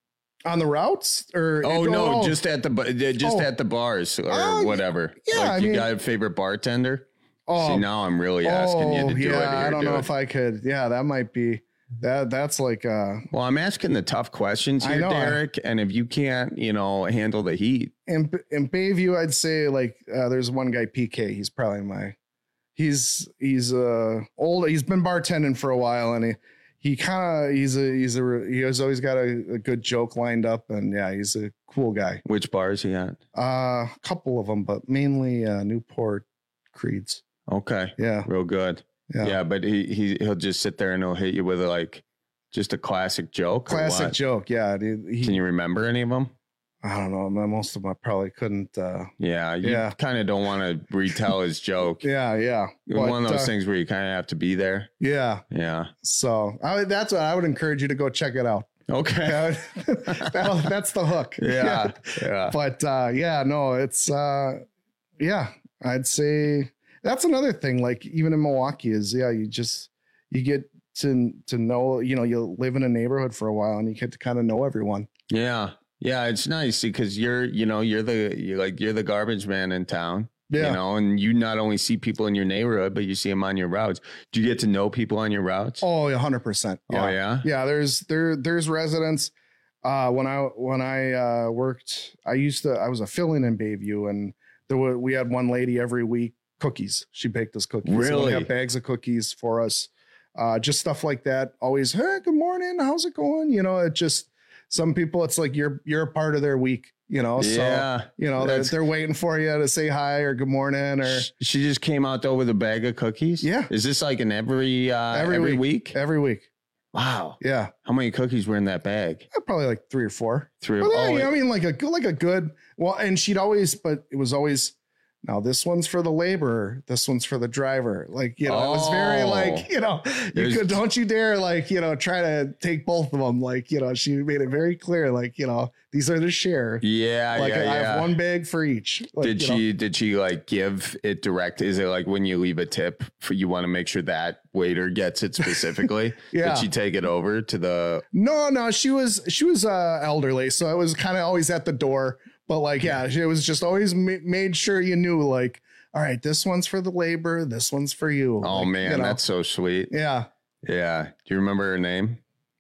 on the routes or? Oh no, oh, just at the just oh. at the bars or uh, whatever. Yeah, like I you mean, got a favorite bartender? Oh, see, now I'm really asking oh, you to do yeah, it. Here, I don't do know it. if I could. Yeah, that might be that. That's like. uh Well, I'm asking the tough questions here, know, Derek, I, and if you can't, you know, handle the heat. In in Bayview, I'd say like uh, there's one guy, P K. He's probably my. He's he's uh old. He's been bartending for a while, and he. He kind of he's a he's a he has always got a, a good joke lined up, and yeah, he's a cool guy. Which bar is he at? Uh, a couple of them, but mainly uh, Newport Creeds. Okay, yeah, real good. Yeah, yeah, but he he he'll just sit there and he'll hit you with like just a classic joke. Classic joke, yeah. Dude, he, Can you remember any of them? I don't know. Most of them I probably couldn't. Uh, yeah, you yeah. kind of don't want to retell his joke. yeah, yeah. One but, of those uh, things where you kind of have to be there. Yeah, yeah. So I, that's what I would encourage you to go check it out. Okay, that, that's the hook. Yeah, yeah. But uh, yeah, no, it's uh, yeah. I'd say that's another thing. Like even in Milwaukee, is yeah, you just you get to to know. You know, you live in a neighborhood for a while, and you get to kind of know everyone. Yeah. Yeah, it's nice because you're, you know, you're the, you're like, you're the garbage man in town, yeah. you know, and you not only see people in your neighborhood, but you see them on your routes. Do you get to know people on your routes? Oh, a hundred percent. Oh yeah. Yeah. There's, there, there's residents. Uh, when I, when I, uh, worked, I used to, I was a fill-in in Bayview, and there were, we had one lady every week, cookies. She baked us cookies. Really? We had bags of cookies for us. Uh, just stuff like that. Always, hey, good morning. How's it going? You know, it just, some people, it's like you're you're a part of their week, you know. Yeah, so you know they're, they're waiting for you to say hi or good morning. Or she just came out though with a bag of cookies. Yeah, is this like an every uh, every, every week. week? Every week. Wow. Yeah. How many cookies were in that bag? Probably like three or four. Three. But oh, yeah, I mean, like a good, like a good. Well, and she'd always, but it was always. Now this one's for the laborer. This one's for the driver. Like, you know, oh, it was very like, you know, you could, don't you dare like, you know, try to take both of them. Like, you know, she made it very clear, like, you know, these are the share. Yeah. Like yeah, I yeah. have one bag for each. Like, did she, know. did she like give it direct? Is it like when you leave a tip for, you want to make sure that waiter gets it specifically? Yeah. Did she take it over to the? No, no, she was, she was uh, elderly. So I was kind of always at the door, but like, yeah, it was just always ma- made sure you knew like, all right, this one's for the labor. This one's for you. Oh, like, man, you know. That's so sweet. Yeah. Yeah. Do you remember her name?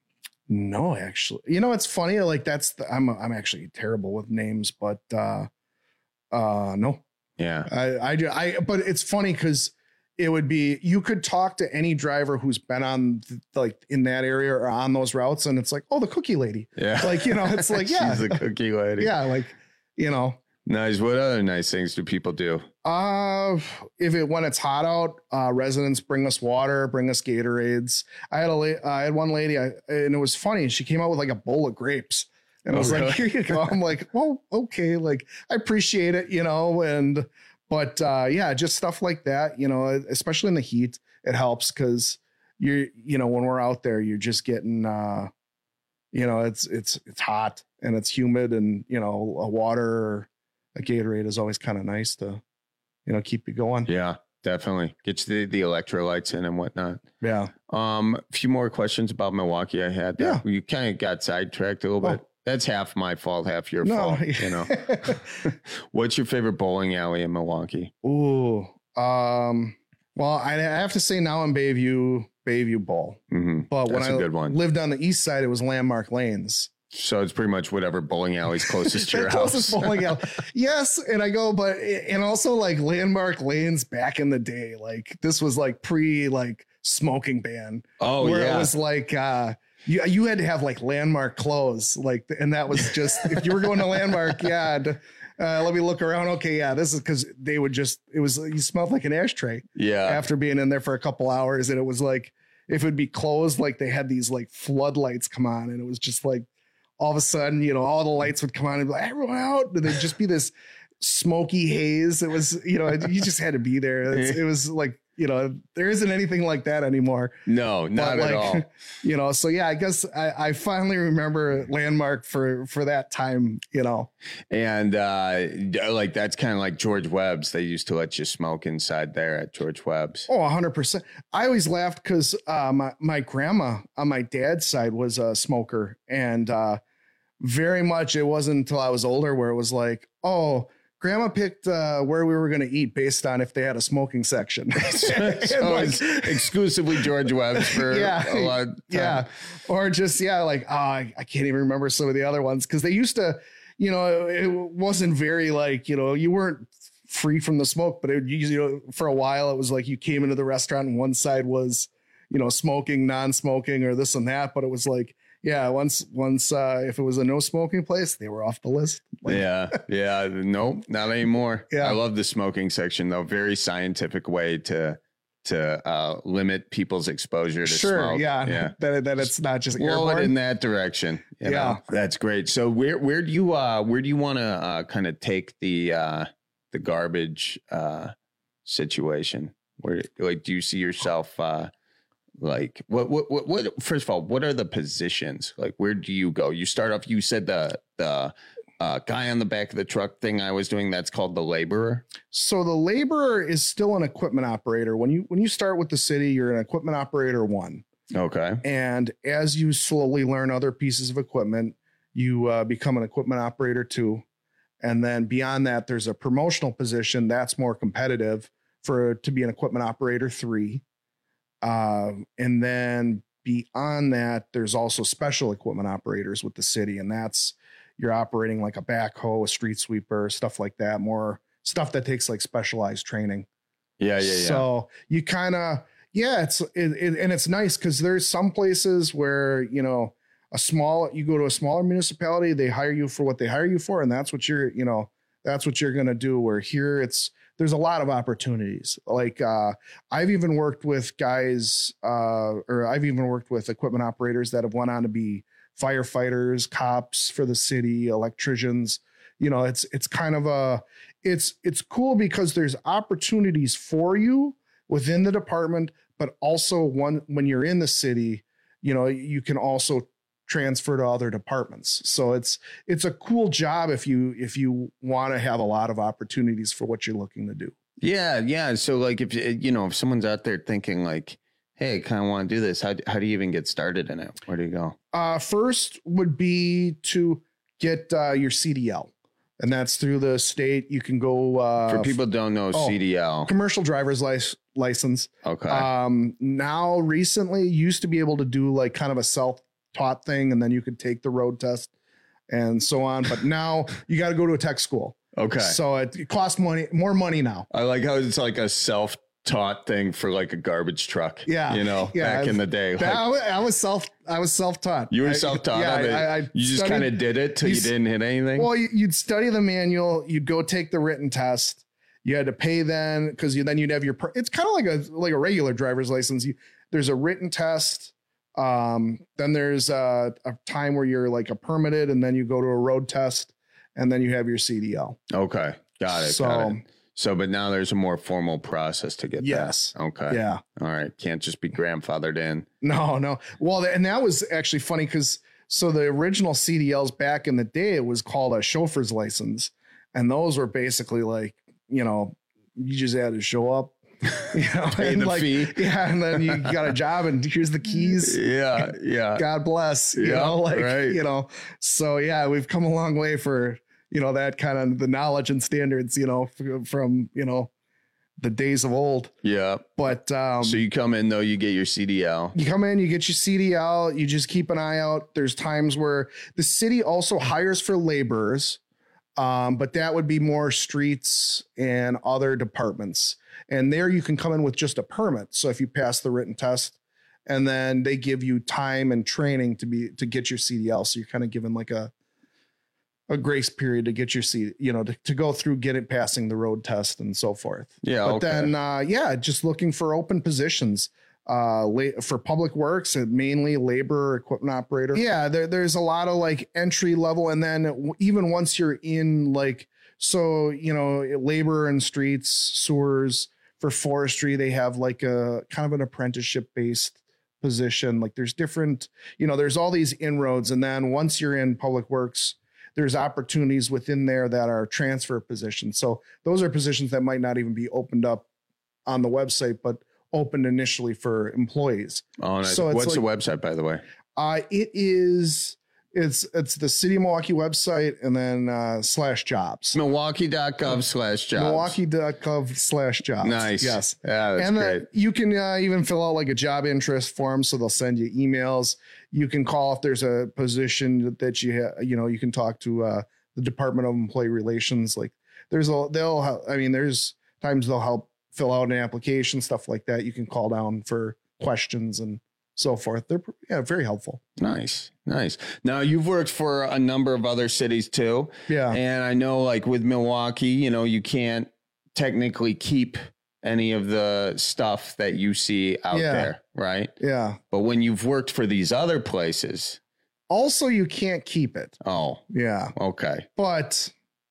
No, actually. You know, it's funny. Like that's the, I'm I'm actually terrible with names, but uh, uh, no. Yeah. I, I, I but it's funny because it would be, you could talk to any driver who's been on th- like in that area or on those routes. And it's like, oh, the cookie lady. Yeah. Like, you know, it's like, yeah. She's the cookie lady. Yeah. Like, you know. Nice. What other nice things do people do? Uh, if it, when it's hot out, uh, residents bring us water, bring us Gatorades. I had a, la- I had one lady I, and it was funny. She came out with like a bowl of grapes. And I was Oh, really? like, here you go. I'm like, well, okay. Like I appreciate it, you know, and, but, uh, yeah, just stuff like that, you know, especially in the heat, it helps. Cause you're, you know, when we're out there, you're just getting, uh, you know, it's, it's, it's hot and it's humid, and, you know, a water or a Gatorade is always kind of nice to, you know, keep you going. Yeah, definitely. Get you the, the electrolytes in and whatnot. Yeah. Um, a few more questions about Milwaukee. I had that. Yeah. You kind of got sidetracked a little Oh. bit. That's half my fault, half your No. fault. You know. What's your favorite bowling alley in Milwaukee? Ooh. Um, well, I have to say now in Bayview, Bayview Bowl. Mm-hmm. But when That's I a good one. lived on the east side, it was Landmark Lanes. So it's pretty much whatever bowling alley's closest to your closest house. bowling alley. Yes. And I go, but, and also like Landmark Lanes back in the day, like this was like pre like smoking ban. Oh, where yeah. it was like, uh, you, you had to have like Landmark clothes, like, and that was just, if you were going to Landmark, yeah, d- uh, let me look around. Okay. Yeah. This is because they would just, it was, you smelled like an ashtray. Yeah. After being in there for a couple hours. And it was like, if it would be closed, like they had these like floodlights come on, and it was just like, all of a sudden, you know, all the lights would come on and be like, everyone out. And there'd just be this smoky haze. It was, you know, you just had to be there. It's, it was like, you know, there isn't anything like that anymore. No, not but at like, all. You know, so yeah, I guess I, I finally remember Landmark for for that time, you know. And uh, like that's kind of like George Webb's. They used to let you smoke inside there at George Webb's. Oh, one hundred percent. I always laughed because uh, my, my grandma on my dad's side was a smoker. And uh, very much it wasn't until I was older where it was like, oh, Grandma picked uh, where we were going to eat based on if they had a smoking section. so like, it's exclusively George Webb's for yeah, a lot of time. Yeah. Or just, yeah, like, oh, I, I can't even remember some of the other ones because they used to, you know, it wasn't very like, you know, you weren't free from the smoke, but it, you know, for a while it was like you came into the restaurant and one side was, you know, smoking, non-smoking or this and that. But it was like, yeah, once, once, uh, if it was a no smoking place, they were off the list. Like, yeah. Yeah. Nope. Not anymore. Yeah. I love the smoking section though. Very scientific way to, to, uh, limit people's exposure to sure, smoke. Yeah. Yeah. That, that it's not just blow airborne. it in that direction. You Yeah. know? That's great. So where, where do you, uh, where do you want to, uh, kind of take the, uh, the garbage, uh, situation where like, do you see yourself, uh, like what, what, what, what, first of all, what are the positions? Like, where do you go? You start off, you said the, the, uh, guy on the back of the truck thing I was doing, that's called the laborer. So the laborer is still an equipment operator. When you, when you start with the city, you're an equipment operator one. Okay. And as you slowly learn other pieces of equipment, you uh, become an equipment operator two. And then beyond that, there's a promotional position that's more competitive for to be an equipment operator three. Uh, and then beyond that, there's also special equipment operators with the city. And that's, you're operating like a backhoe, a street sweeper, stuff like that, more stuff that takes like specialized training. Yeah. Yeah. Yeah. So you kind of, yeah, it's, it, it, and it's nice because there's some places where, you know, a small, you go to a smaller municipality, they hire you for what they hire you for. And that's what you're, you know, that's what you're going to do. Where here it's, there's a lot of opportunities. Like uh, I've even worked with guys uh, or I've even worked with equipment operators that have went on to be firefighters, cops for the city, electricians. You know, it's, it's kind of a, it's, it's cool because there's opportunities for you within the department, but also one, when you're in the city, you know, you can also transfer to other departments. So it's, it's a cool job if you, if you want to have a lot of opportunities for what you're looking to do. Yeah. Yeah. So like, if, you know, if someone's out there thinking like, hey, I kind of want to do this, how, how do you even get started in it? Where do you go? Uh, first would be to get uh, your C D L. And that's through the state. You can go uh, for people who don't know oh, C D L, commercial driver's license. License. Okay. Um, now recently used to be able to do like kind of a self-taught thing, and then you could take the road test and so on. But now you got to go to a tech school. Okay. So it, it costs money, more money now. I like how it's like a self-taught thing for like a garbage truck. Yeah. You know, yeah, back in the day. Like, I, was, I was self, I was self-taught. You were self-taught. I, yeah, I, I, I you just kind of did it till you, you didn't hit anything. Well, you'd study the manual, you'd go take the written test. You had to pay then because you then you'd have your. It's kind of like a like a regular driver's license. You there's a written test. Um, then there's a, a time where you're like a permitted, and then you go to a road test, and then you have your C D L. Okay, got it. So, got it. So, but now there's a more formal process to get yes. that. Okay. Yeah. All right. Can't just be grandfathered in. No, no. Well, and that was actually funny because so the original C D Ls back in the day, it was called a chauffeur's license, and those were basically like. You know, you just had to show up, you know, pay and the like, fee. Yeah. And then you got a job and here's the keys. Yeah. Yeah. God bless, you yeah, know, like, right. you know, so yeah, we've come a long way for, you know, that kind of the knowledge and standards, you know, f- from, you know, the days of old. Yeah. But, um, so you come in though, you get your C D L. You come in, you get your C D L, you just keep an eye out. There's times where the city also hires for laborers. Um, but that would be more streets and other departments. And there you can come in with just a permit. So if you pass the written test and then they give you time and training to be, to get your C D L. So you're kind of given like a, a grace period to get your C, you know, to, to go through, get it passing the road test and so forth. Yeah. But okay. then, uh, yeah, just looking for open positions. Uh, la- for public works and mainly labor equipment operator. Yeah, there, there's a lot of like entry level. And then w- even once you're in like, so, you know, labor and streets, sewers, for forestry, they have like a kind of an apprenticeship based position. Like there's different, you know, there's all these inroads. And then once you're in public works, there's opportunities within there that are transfer positions. So those are positions that might not even be opened up on the website, but opened initially for employees. Oh, nice. So What's like, the website, by the way? Uh, it is, it's, it's the City of Milwaukee website and then uh, slash jobs. Milwaukee.gov slash jobs. Milwaukee.gov slash jobs. Nice. Yes. Yeah, that's and great. Uh, you can uh, even fill out like a job interest form. So they'll send you emails. You can call if there's a position that, that you have, you know, you can talk to uh, the Department of Employee Relations. Like there's a, they'll, help, I mean, there's times they'll help fill out an application, stuff like that. You can call down for questions and so forth. They're yeah, very helpful. Nice. Nice. Now you've worked for a number of other cities too. Yeah. And I know like with Milwaukee, you know, you can't technically keep any of the stuff that you see out Yeah. there. Right. Yeah. But when you've worked for these other places. Also, you can't keep it. Oh, yeah. Okay. But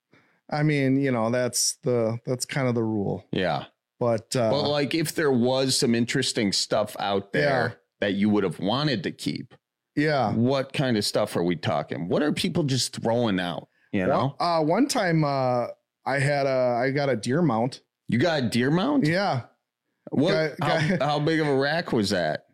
I mean, you know, that's the, that's kind of the rule. Yeah. But, uh, but like if there was some interesting stuff out there Yeah. that you would have wanted to keep. Yeah. What kind of stuff are we talking? What are people just throwing out? You know, Well, uh, one time uh, I had a, I got a deer mount. you got a deer mount? Yeah. What? Guy- how, guy- how big of a rack was that?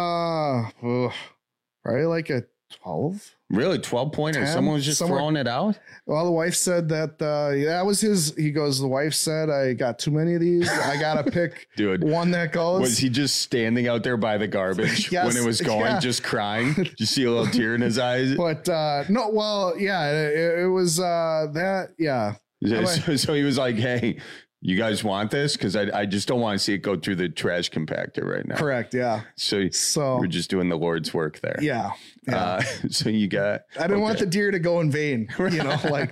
Ah, uh, probably like a twelve. Really, twelve pointer? ten, Someone was just somewhere- throwing it out? Well, the wife said that uh, that was his. He goes, the wife said, I got too many of these. I got to pick Dude, one that goes. Was he just standing out there by the garbage Yes, when it was going, yeah. just crying? Did you see a little tear in his eyes? But uh, no, well, yeah, it, it was uh, that. Yeah. So, I'm like- so, so he was like, hey, you guys want this? Because I, I just don't want to see it go through the trash compactor right now. Correct. Yeah. So, So- we're just doing the Lord's work there. Yeah. Yeah. Uh, so you got. I didn't want okay. the deer to go in vain, you know, like,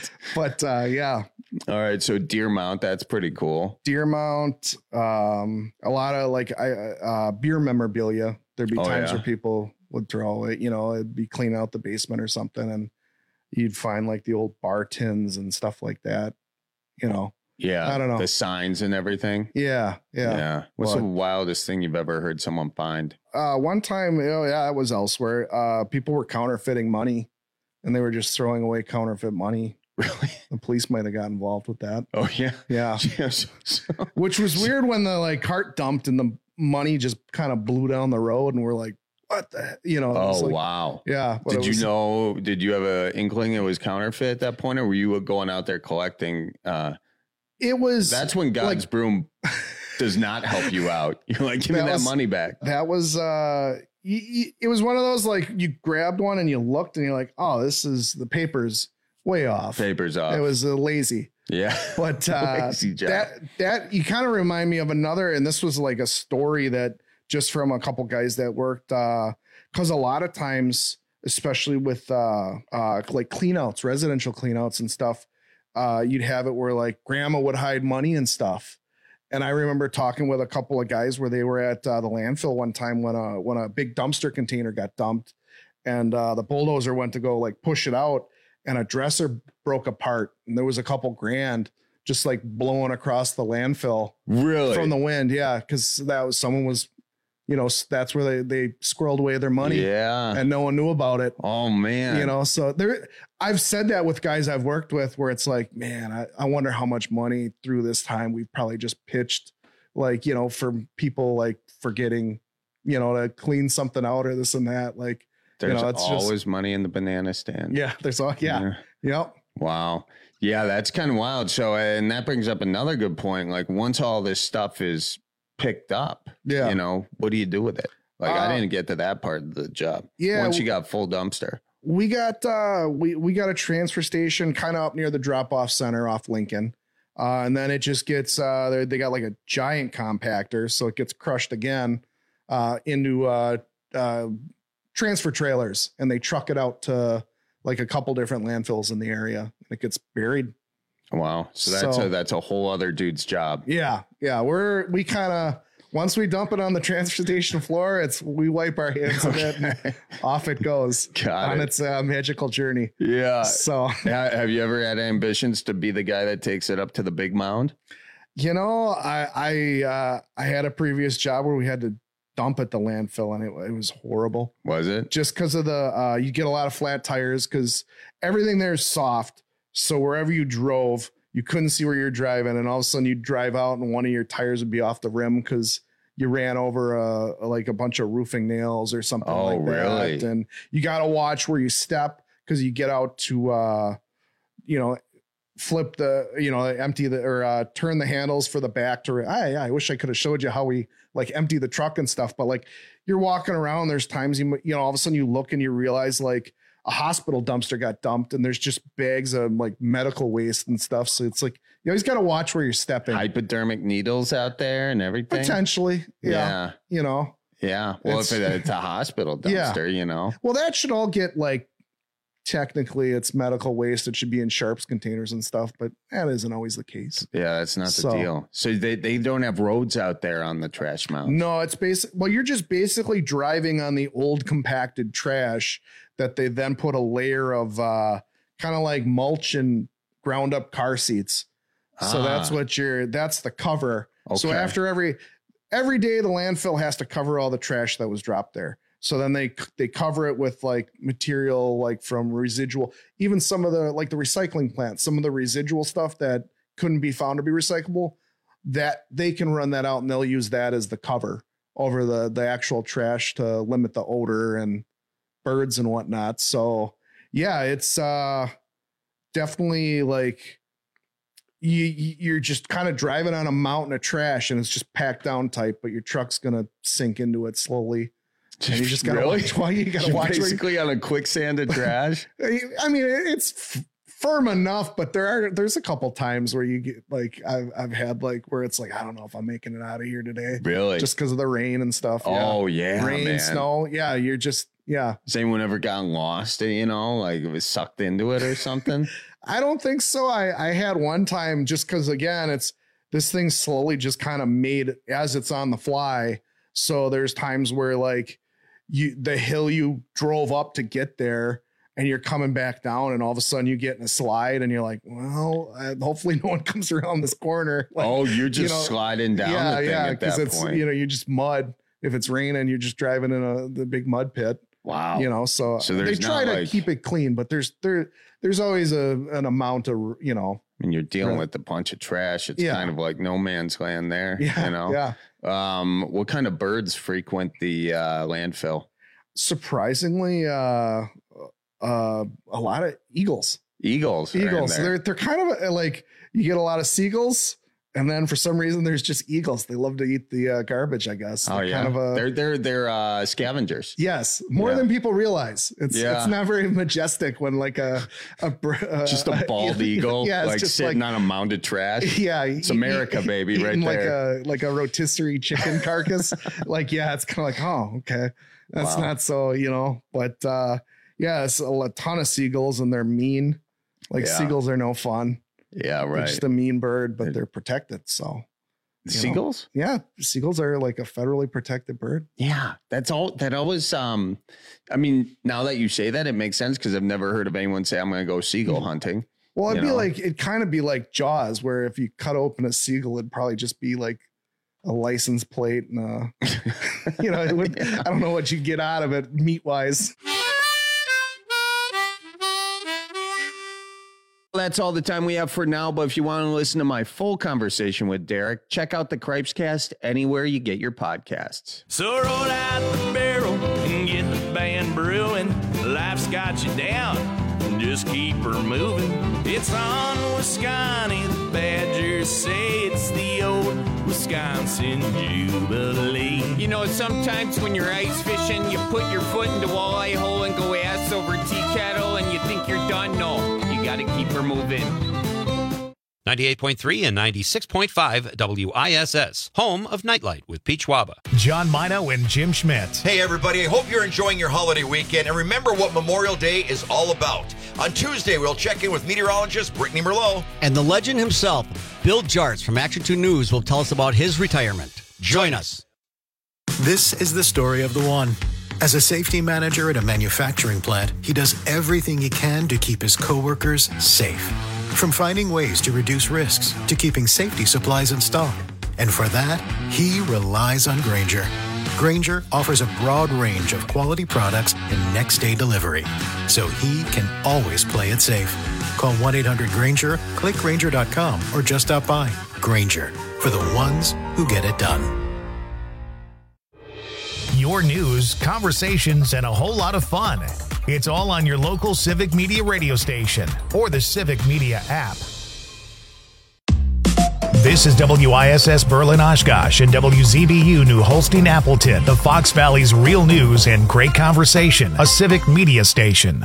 but uh, yeah, All right. So deer mount, that's pretty cool. deer mount, um, a lot of like, I, uh, beer memorabilia. There'd be Oh, times yeah. where people would throw it, you know, it'd be clean out the basement or something. And you'd find like the old bar tins and stuff like that, you know? Yeah. I don't know. The signs and everything. Yeah. Yeah. Yeah. What's But- the wildest thing you've ever heard someone find? Uh, one time, oh yeah, it was elsewhere. Uh, people were counterfeiting money and they were just throwing away counterfeit money. Really? The police might have got involved with that. Oh, yeah. Yeah. Yeah, so- so- Which was weird when the like cart dumped and the money just kind of blew down the road and we're like, what the, you know? it was Oh, like- wow. Yeah. but Did it you was- know, did you have an inkling it was counterfeit at that point, or were you going out there collecting? Uh, It was, that's when God's like- broom does not help you out. You're like, give me That that was- money back. that was, uh, y- y- it was one of those, like you grabbed one and you looked and you're like, oh, this is the paper's way off. Papers off. It was uh, lazy. Yeah. But uh, Lazy job. that that you kind of remind me of another, and this was like a story that just from a couple guys that worked, uh, because a lot of times, especially with uh, uh, like cleanouts, residential cleanouts and stuff, uh, you'd have it where like grandma would hide money and stuff. And I remember talking with a couple of guys where they were at uh, the landfill one time when a when a big dumpster container got dumped, and uh, the bulldozer went to go like push it out, and a dresser broke apart, and there was a couple grand just like blowing across the landfill Really? from the wind. Yeah, because that was someone was, you know, s- that's where they they squirreled away their money. Yeah. and no one knew about it. Oh, man. You know, so there, I've said that with guys I've worked with where it's like, man, I, I wonder how much money through this time we've probably just pitched, like, you know, for people like forgetting, you know, to clean something out or this and that. Like, There's you know, it's always just, money in the banana stand. yeah, there's all, yeah, yep. Wow. Yeah, that's kind of wild. So, and that brings up another good point. Like, once all this stuff is picked up, Yeah. you know, what do you do with it? Like, I Uh, didn't get to that part of the job. Yeah, Once you w- got full dumpster. We got, uh, we, we got a transfer station kind of up near the drop off center off Lincoln. Uh, and then it just gets, uh, they they got like a giant compactor. So it gets crushed again, uh, into, uh, uh, transfer trailers, and they truck it out to like a couple different landfills in the area, and it gets buried. Wow. So that's So- a, that's a whole other dude's job. Yeah. Yeah. We're, we kind of, once we dump it on the transfer station floor, it's, we wipe our hands of it and off it goes Got on it. its uh, magical journey. Yeah. So Ha- have you ever had ambitions to be the guy that takes it up to the big mound? You know, I I uh, I had a previous job where we had to dump at the landfill, and it, it was horrible. Was it? Just because of the uh, you get a lot of flat tires because everything there is soft. So wherever you drove, you couldn't see where you're driving, and all of a sudden you drive out, and one of your tires would be off the rim because you ran over a, like a bunch of roofing nails or something oh, like that. Really? And you got to watch where you step because you get out to, uh, you know, flip the, you know, empty the, or uh, turn the handles for the back to, I, I wish I could have showed you how we like empty the truck and stuff. But like you're walking around, there's times, you, you know, all of a sudden you look and you realize like a hospital dumpster got dumped and there's just bags of like medical waste and stuff. So it's like, you always got to watch where you're stepping. Hypodermic needles out there and everything. Potentially. Yeah. yeah. You know? Yeah. Well, it's, if it, it's a hospital dumpster, yeah. you know? Well, that should all get like, technically it's medical waste. It should be in Sharps containers and stuff, but that isn't always the case. Yeah. That's not the so, deal. So they, they don't have roads out there on the trash mounds. No, it's basic. Well, you're just basically driving on the old compacted trash that they then put a layer of uh, kind of like mulch and ground up car seats. So ah. that's what you're, that's the cover. Okay. So after every, every day the landfill has to cover all the trash that was dropped there. So then they, they cover it with like material, like from residual, even some of the, like the recycling plants, some of the residual stuff that couldn't be found to be recyclable, that they can run that out and they'll use that as the cover over the, the actual trash to limit the odor and birds and whatnot. So yeah, it's uh, definitely like, You, you're just kind of driving on a mountain of trash and it's just packed down tight, but your truck's going to sink into it slowly. And you just got to really? watch why you got to watch. Basically on a quicksand of trash. I mean, it's f- firm enough, but there are, there's a couple times where you get like, I've, I've had like where it's like, I don't know if I'm making it out of here today. Really? Just because of the rain and stuff. Oh yeah. yeah. Rain, man. snow. Yeah. You're just, yeah. Has anyone ever gotten lost, you know, like it was sucked into it or something? I don't think so. I, I had one time just because, again, it's this thing slowly just kind of made as it's on the fly. So there's times where like you the hill you drove up to get there and you're coming back down and all of a sudden you get in a slide and you're like, well, uh, hopefully no one comes around this corner. Like, oh, you're just you know, sliding down yeah, the thing yeah, at that it's, point. You know, you're just mud. If it's raining, you're just driving in a the big mud pit. Wow. You know, so, so they try to like, keep it clean, but there's there there's always a an amount of, you know, when you're dealing right. with a bunch of trash, it's yeah. kind of like no man's land there. Yeah, you know, yeah. Um, what kind of birds frequent the uh, landfill? Surprisingly, uh, uh, a lot of eagles. Eagles. Eagles. They're they're kind of like you get a lot of seagulls. And then for some reason, there's just eagles. They love to eat the uh, garbage, I guess. Oh, they're yeah. Kind of a, they're they're they're uh, scavengers. Yes, more yeah. than people realize. It's yeah. it's not very majestic when like a a uh, just a bald eagle, yeah, like just sitting like, on a mound of trash. Yeah, it's America, baby, right like there. Like a like a rotisserie chicken carcass. Like yeah, it's kind of like oh okay, that's wow. not so you know. But uh, yeah, it's a, a ton of seagulls and they're mean. Like yeah. seagulls are no fun. Yeah, right. They're just a mean bird, but they're protected. So. You seagulls? Know? Yeah. Seagulls are like a federally protected bird. Yeah. That's all that always, um, I mean, now that you say that, it makes sense because I've never heard of anyone say, I'm going to go seagull hunting. Well, it'd you be know? like, it'd kind of be like Jaws, where if you cut open a seagull, it'd probably just be like a license plate. And, uh, you know, it would, yeah. I don't know what you get out of it meat wise. That's all the time we have for now, but if you want to listen to my full conversation with Derek, check out the Cripescast anywhere you get your podcasts. So roll out the barrel and get the band brewing. Life's got you down, just keep her moving. It's on Wisconsin, the Badgers say it's the old Wisconsin Jubilee. You know, sometimes when you're ice fishing, you put your foot in the walleye hole and go ass over tea kettle and you think you're done. No. Got to keep her moving. ninety-eight point three and ninety-six point five W I S S, home of Nightlight with Peach Waba. John Mino and Jim Schmidt. Hey, everybody. I hope you're enjoying your holiday weekend. And remember what Memorial Day is all about. On Tuesday, we'll check in with meteorologist Brittany Merlot. And the legend himself, Bill Jarts from Action two News, will tell us about his retirement. Join us. This is the story of the one. As a safety manager at a manufacturing plant, he does everything he can to keep his coworkers safe. From finding ways to reduce risks to keeping safety supplies in stock. And for that, he relies on Grainger. Grainger offers a broad range of quality products and next-day delivery, so he can always play it safe. Call one eight hundred Grainger, click Grainger dot com, or just stop by. Grainger, for the ones who get it done. Your news, conversations, and a whole lot of fun. It's all on your local Civic Media radio station or the Civic Media app. This is W I S S Berlin Oshkosh and W Z B U New Holstein Appleton, the Fox Valley's real news and great conversation, a Civic Media station.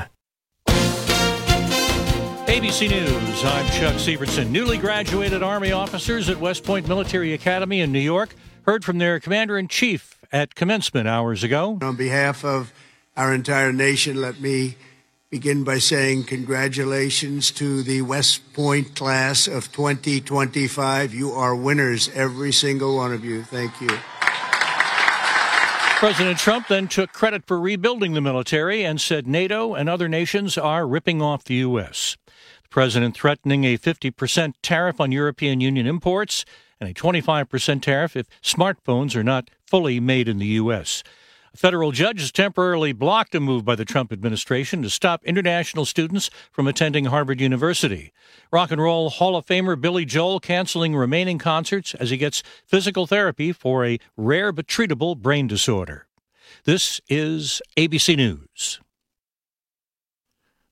A B C News, I'm Chuck Sievertson. Newly graduated Army officers at West Point Military Academy in New York heard from their Commander-in-Chief at commencement hours ago. On behalf of our entire nation, let me begin by saying congratulations to the West Point class of twenty twenty-five. You are winners, every single one of you. Thank you. President Trump then took credit for rebuilding the military and said NATO and other nations are ripping off the U S. The president threatening a fifty percent tariff on European Union imports and a twenty-five percent tariff if smartphones are not fully made in the U S. A federal judge has temporarily blocked a move by the Trump administration to stop international students from attending Harvard University. Rock and Roll Hall of Famer Billy Joel canceling remaining concerts as he gets physical therapy for a rare but treatable brain disorder. This is A B C News.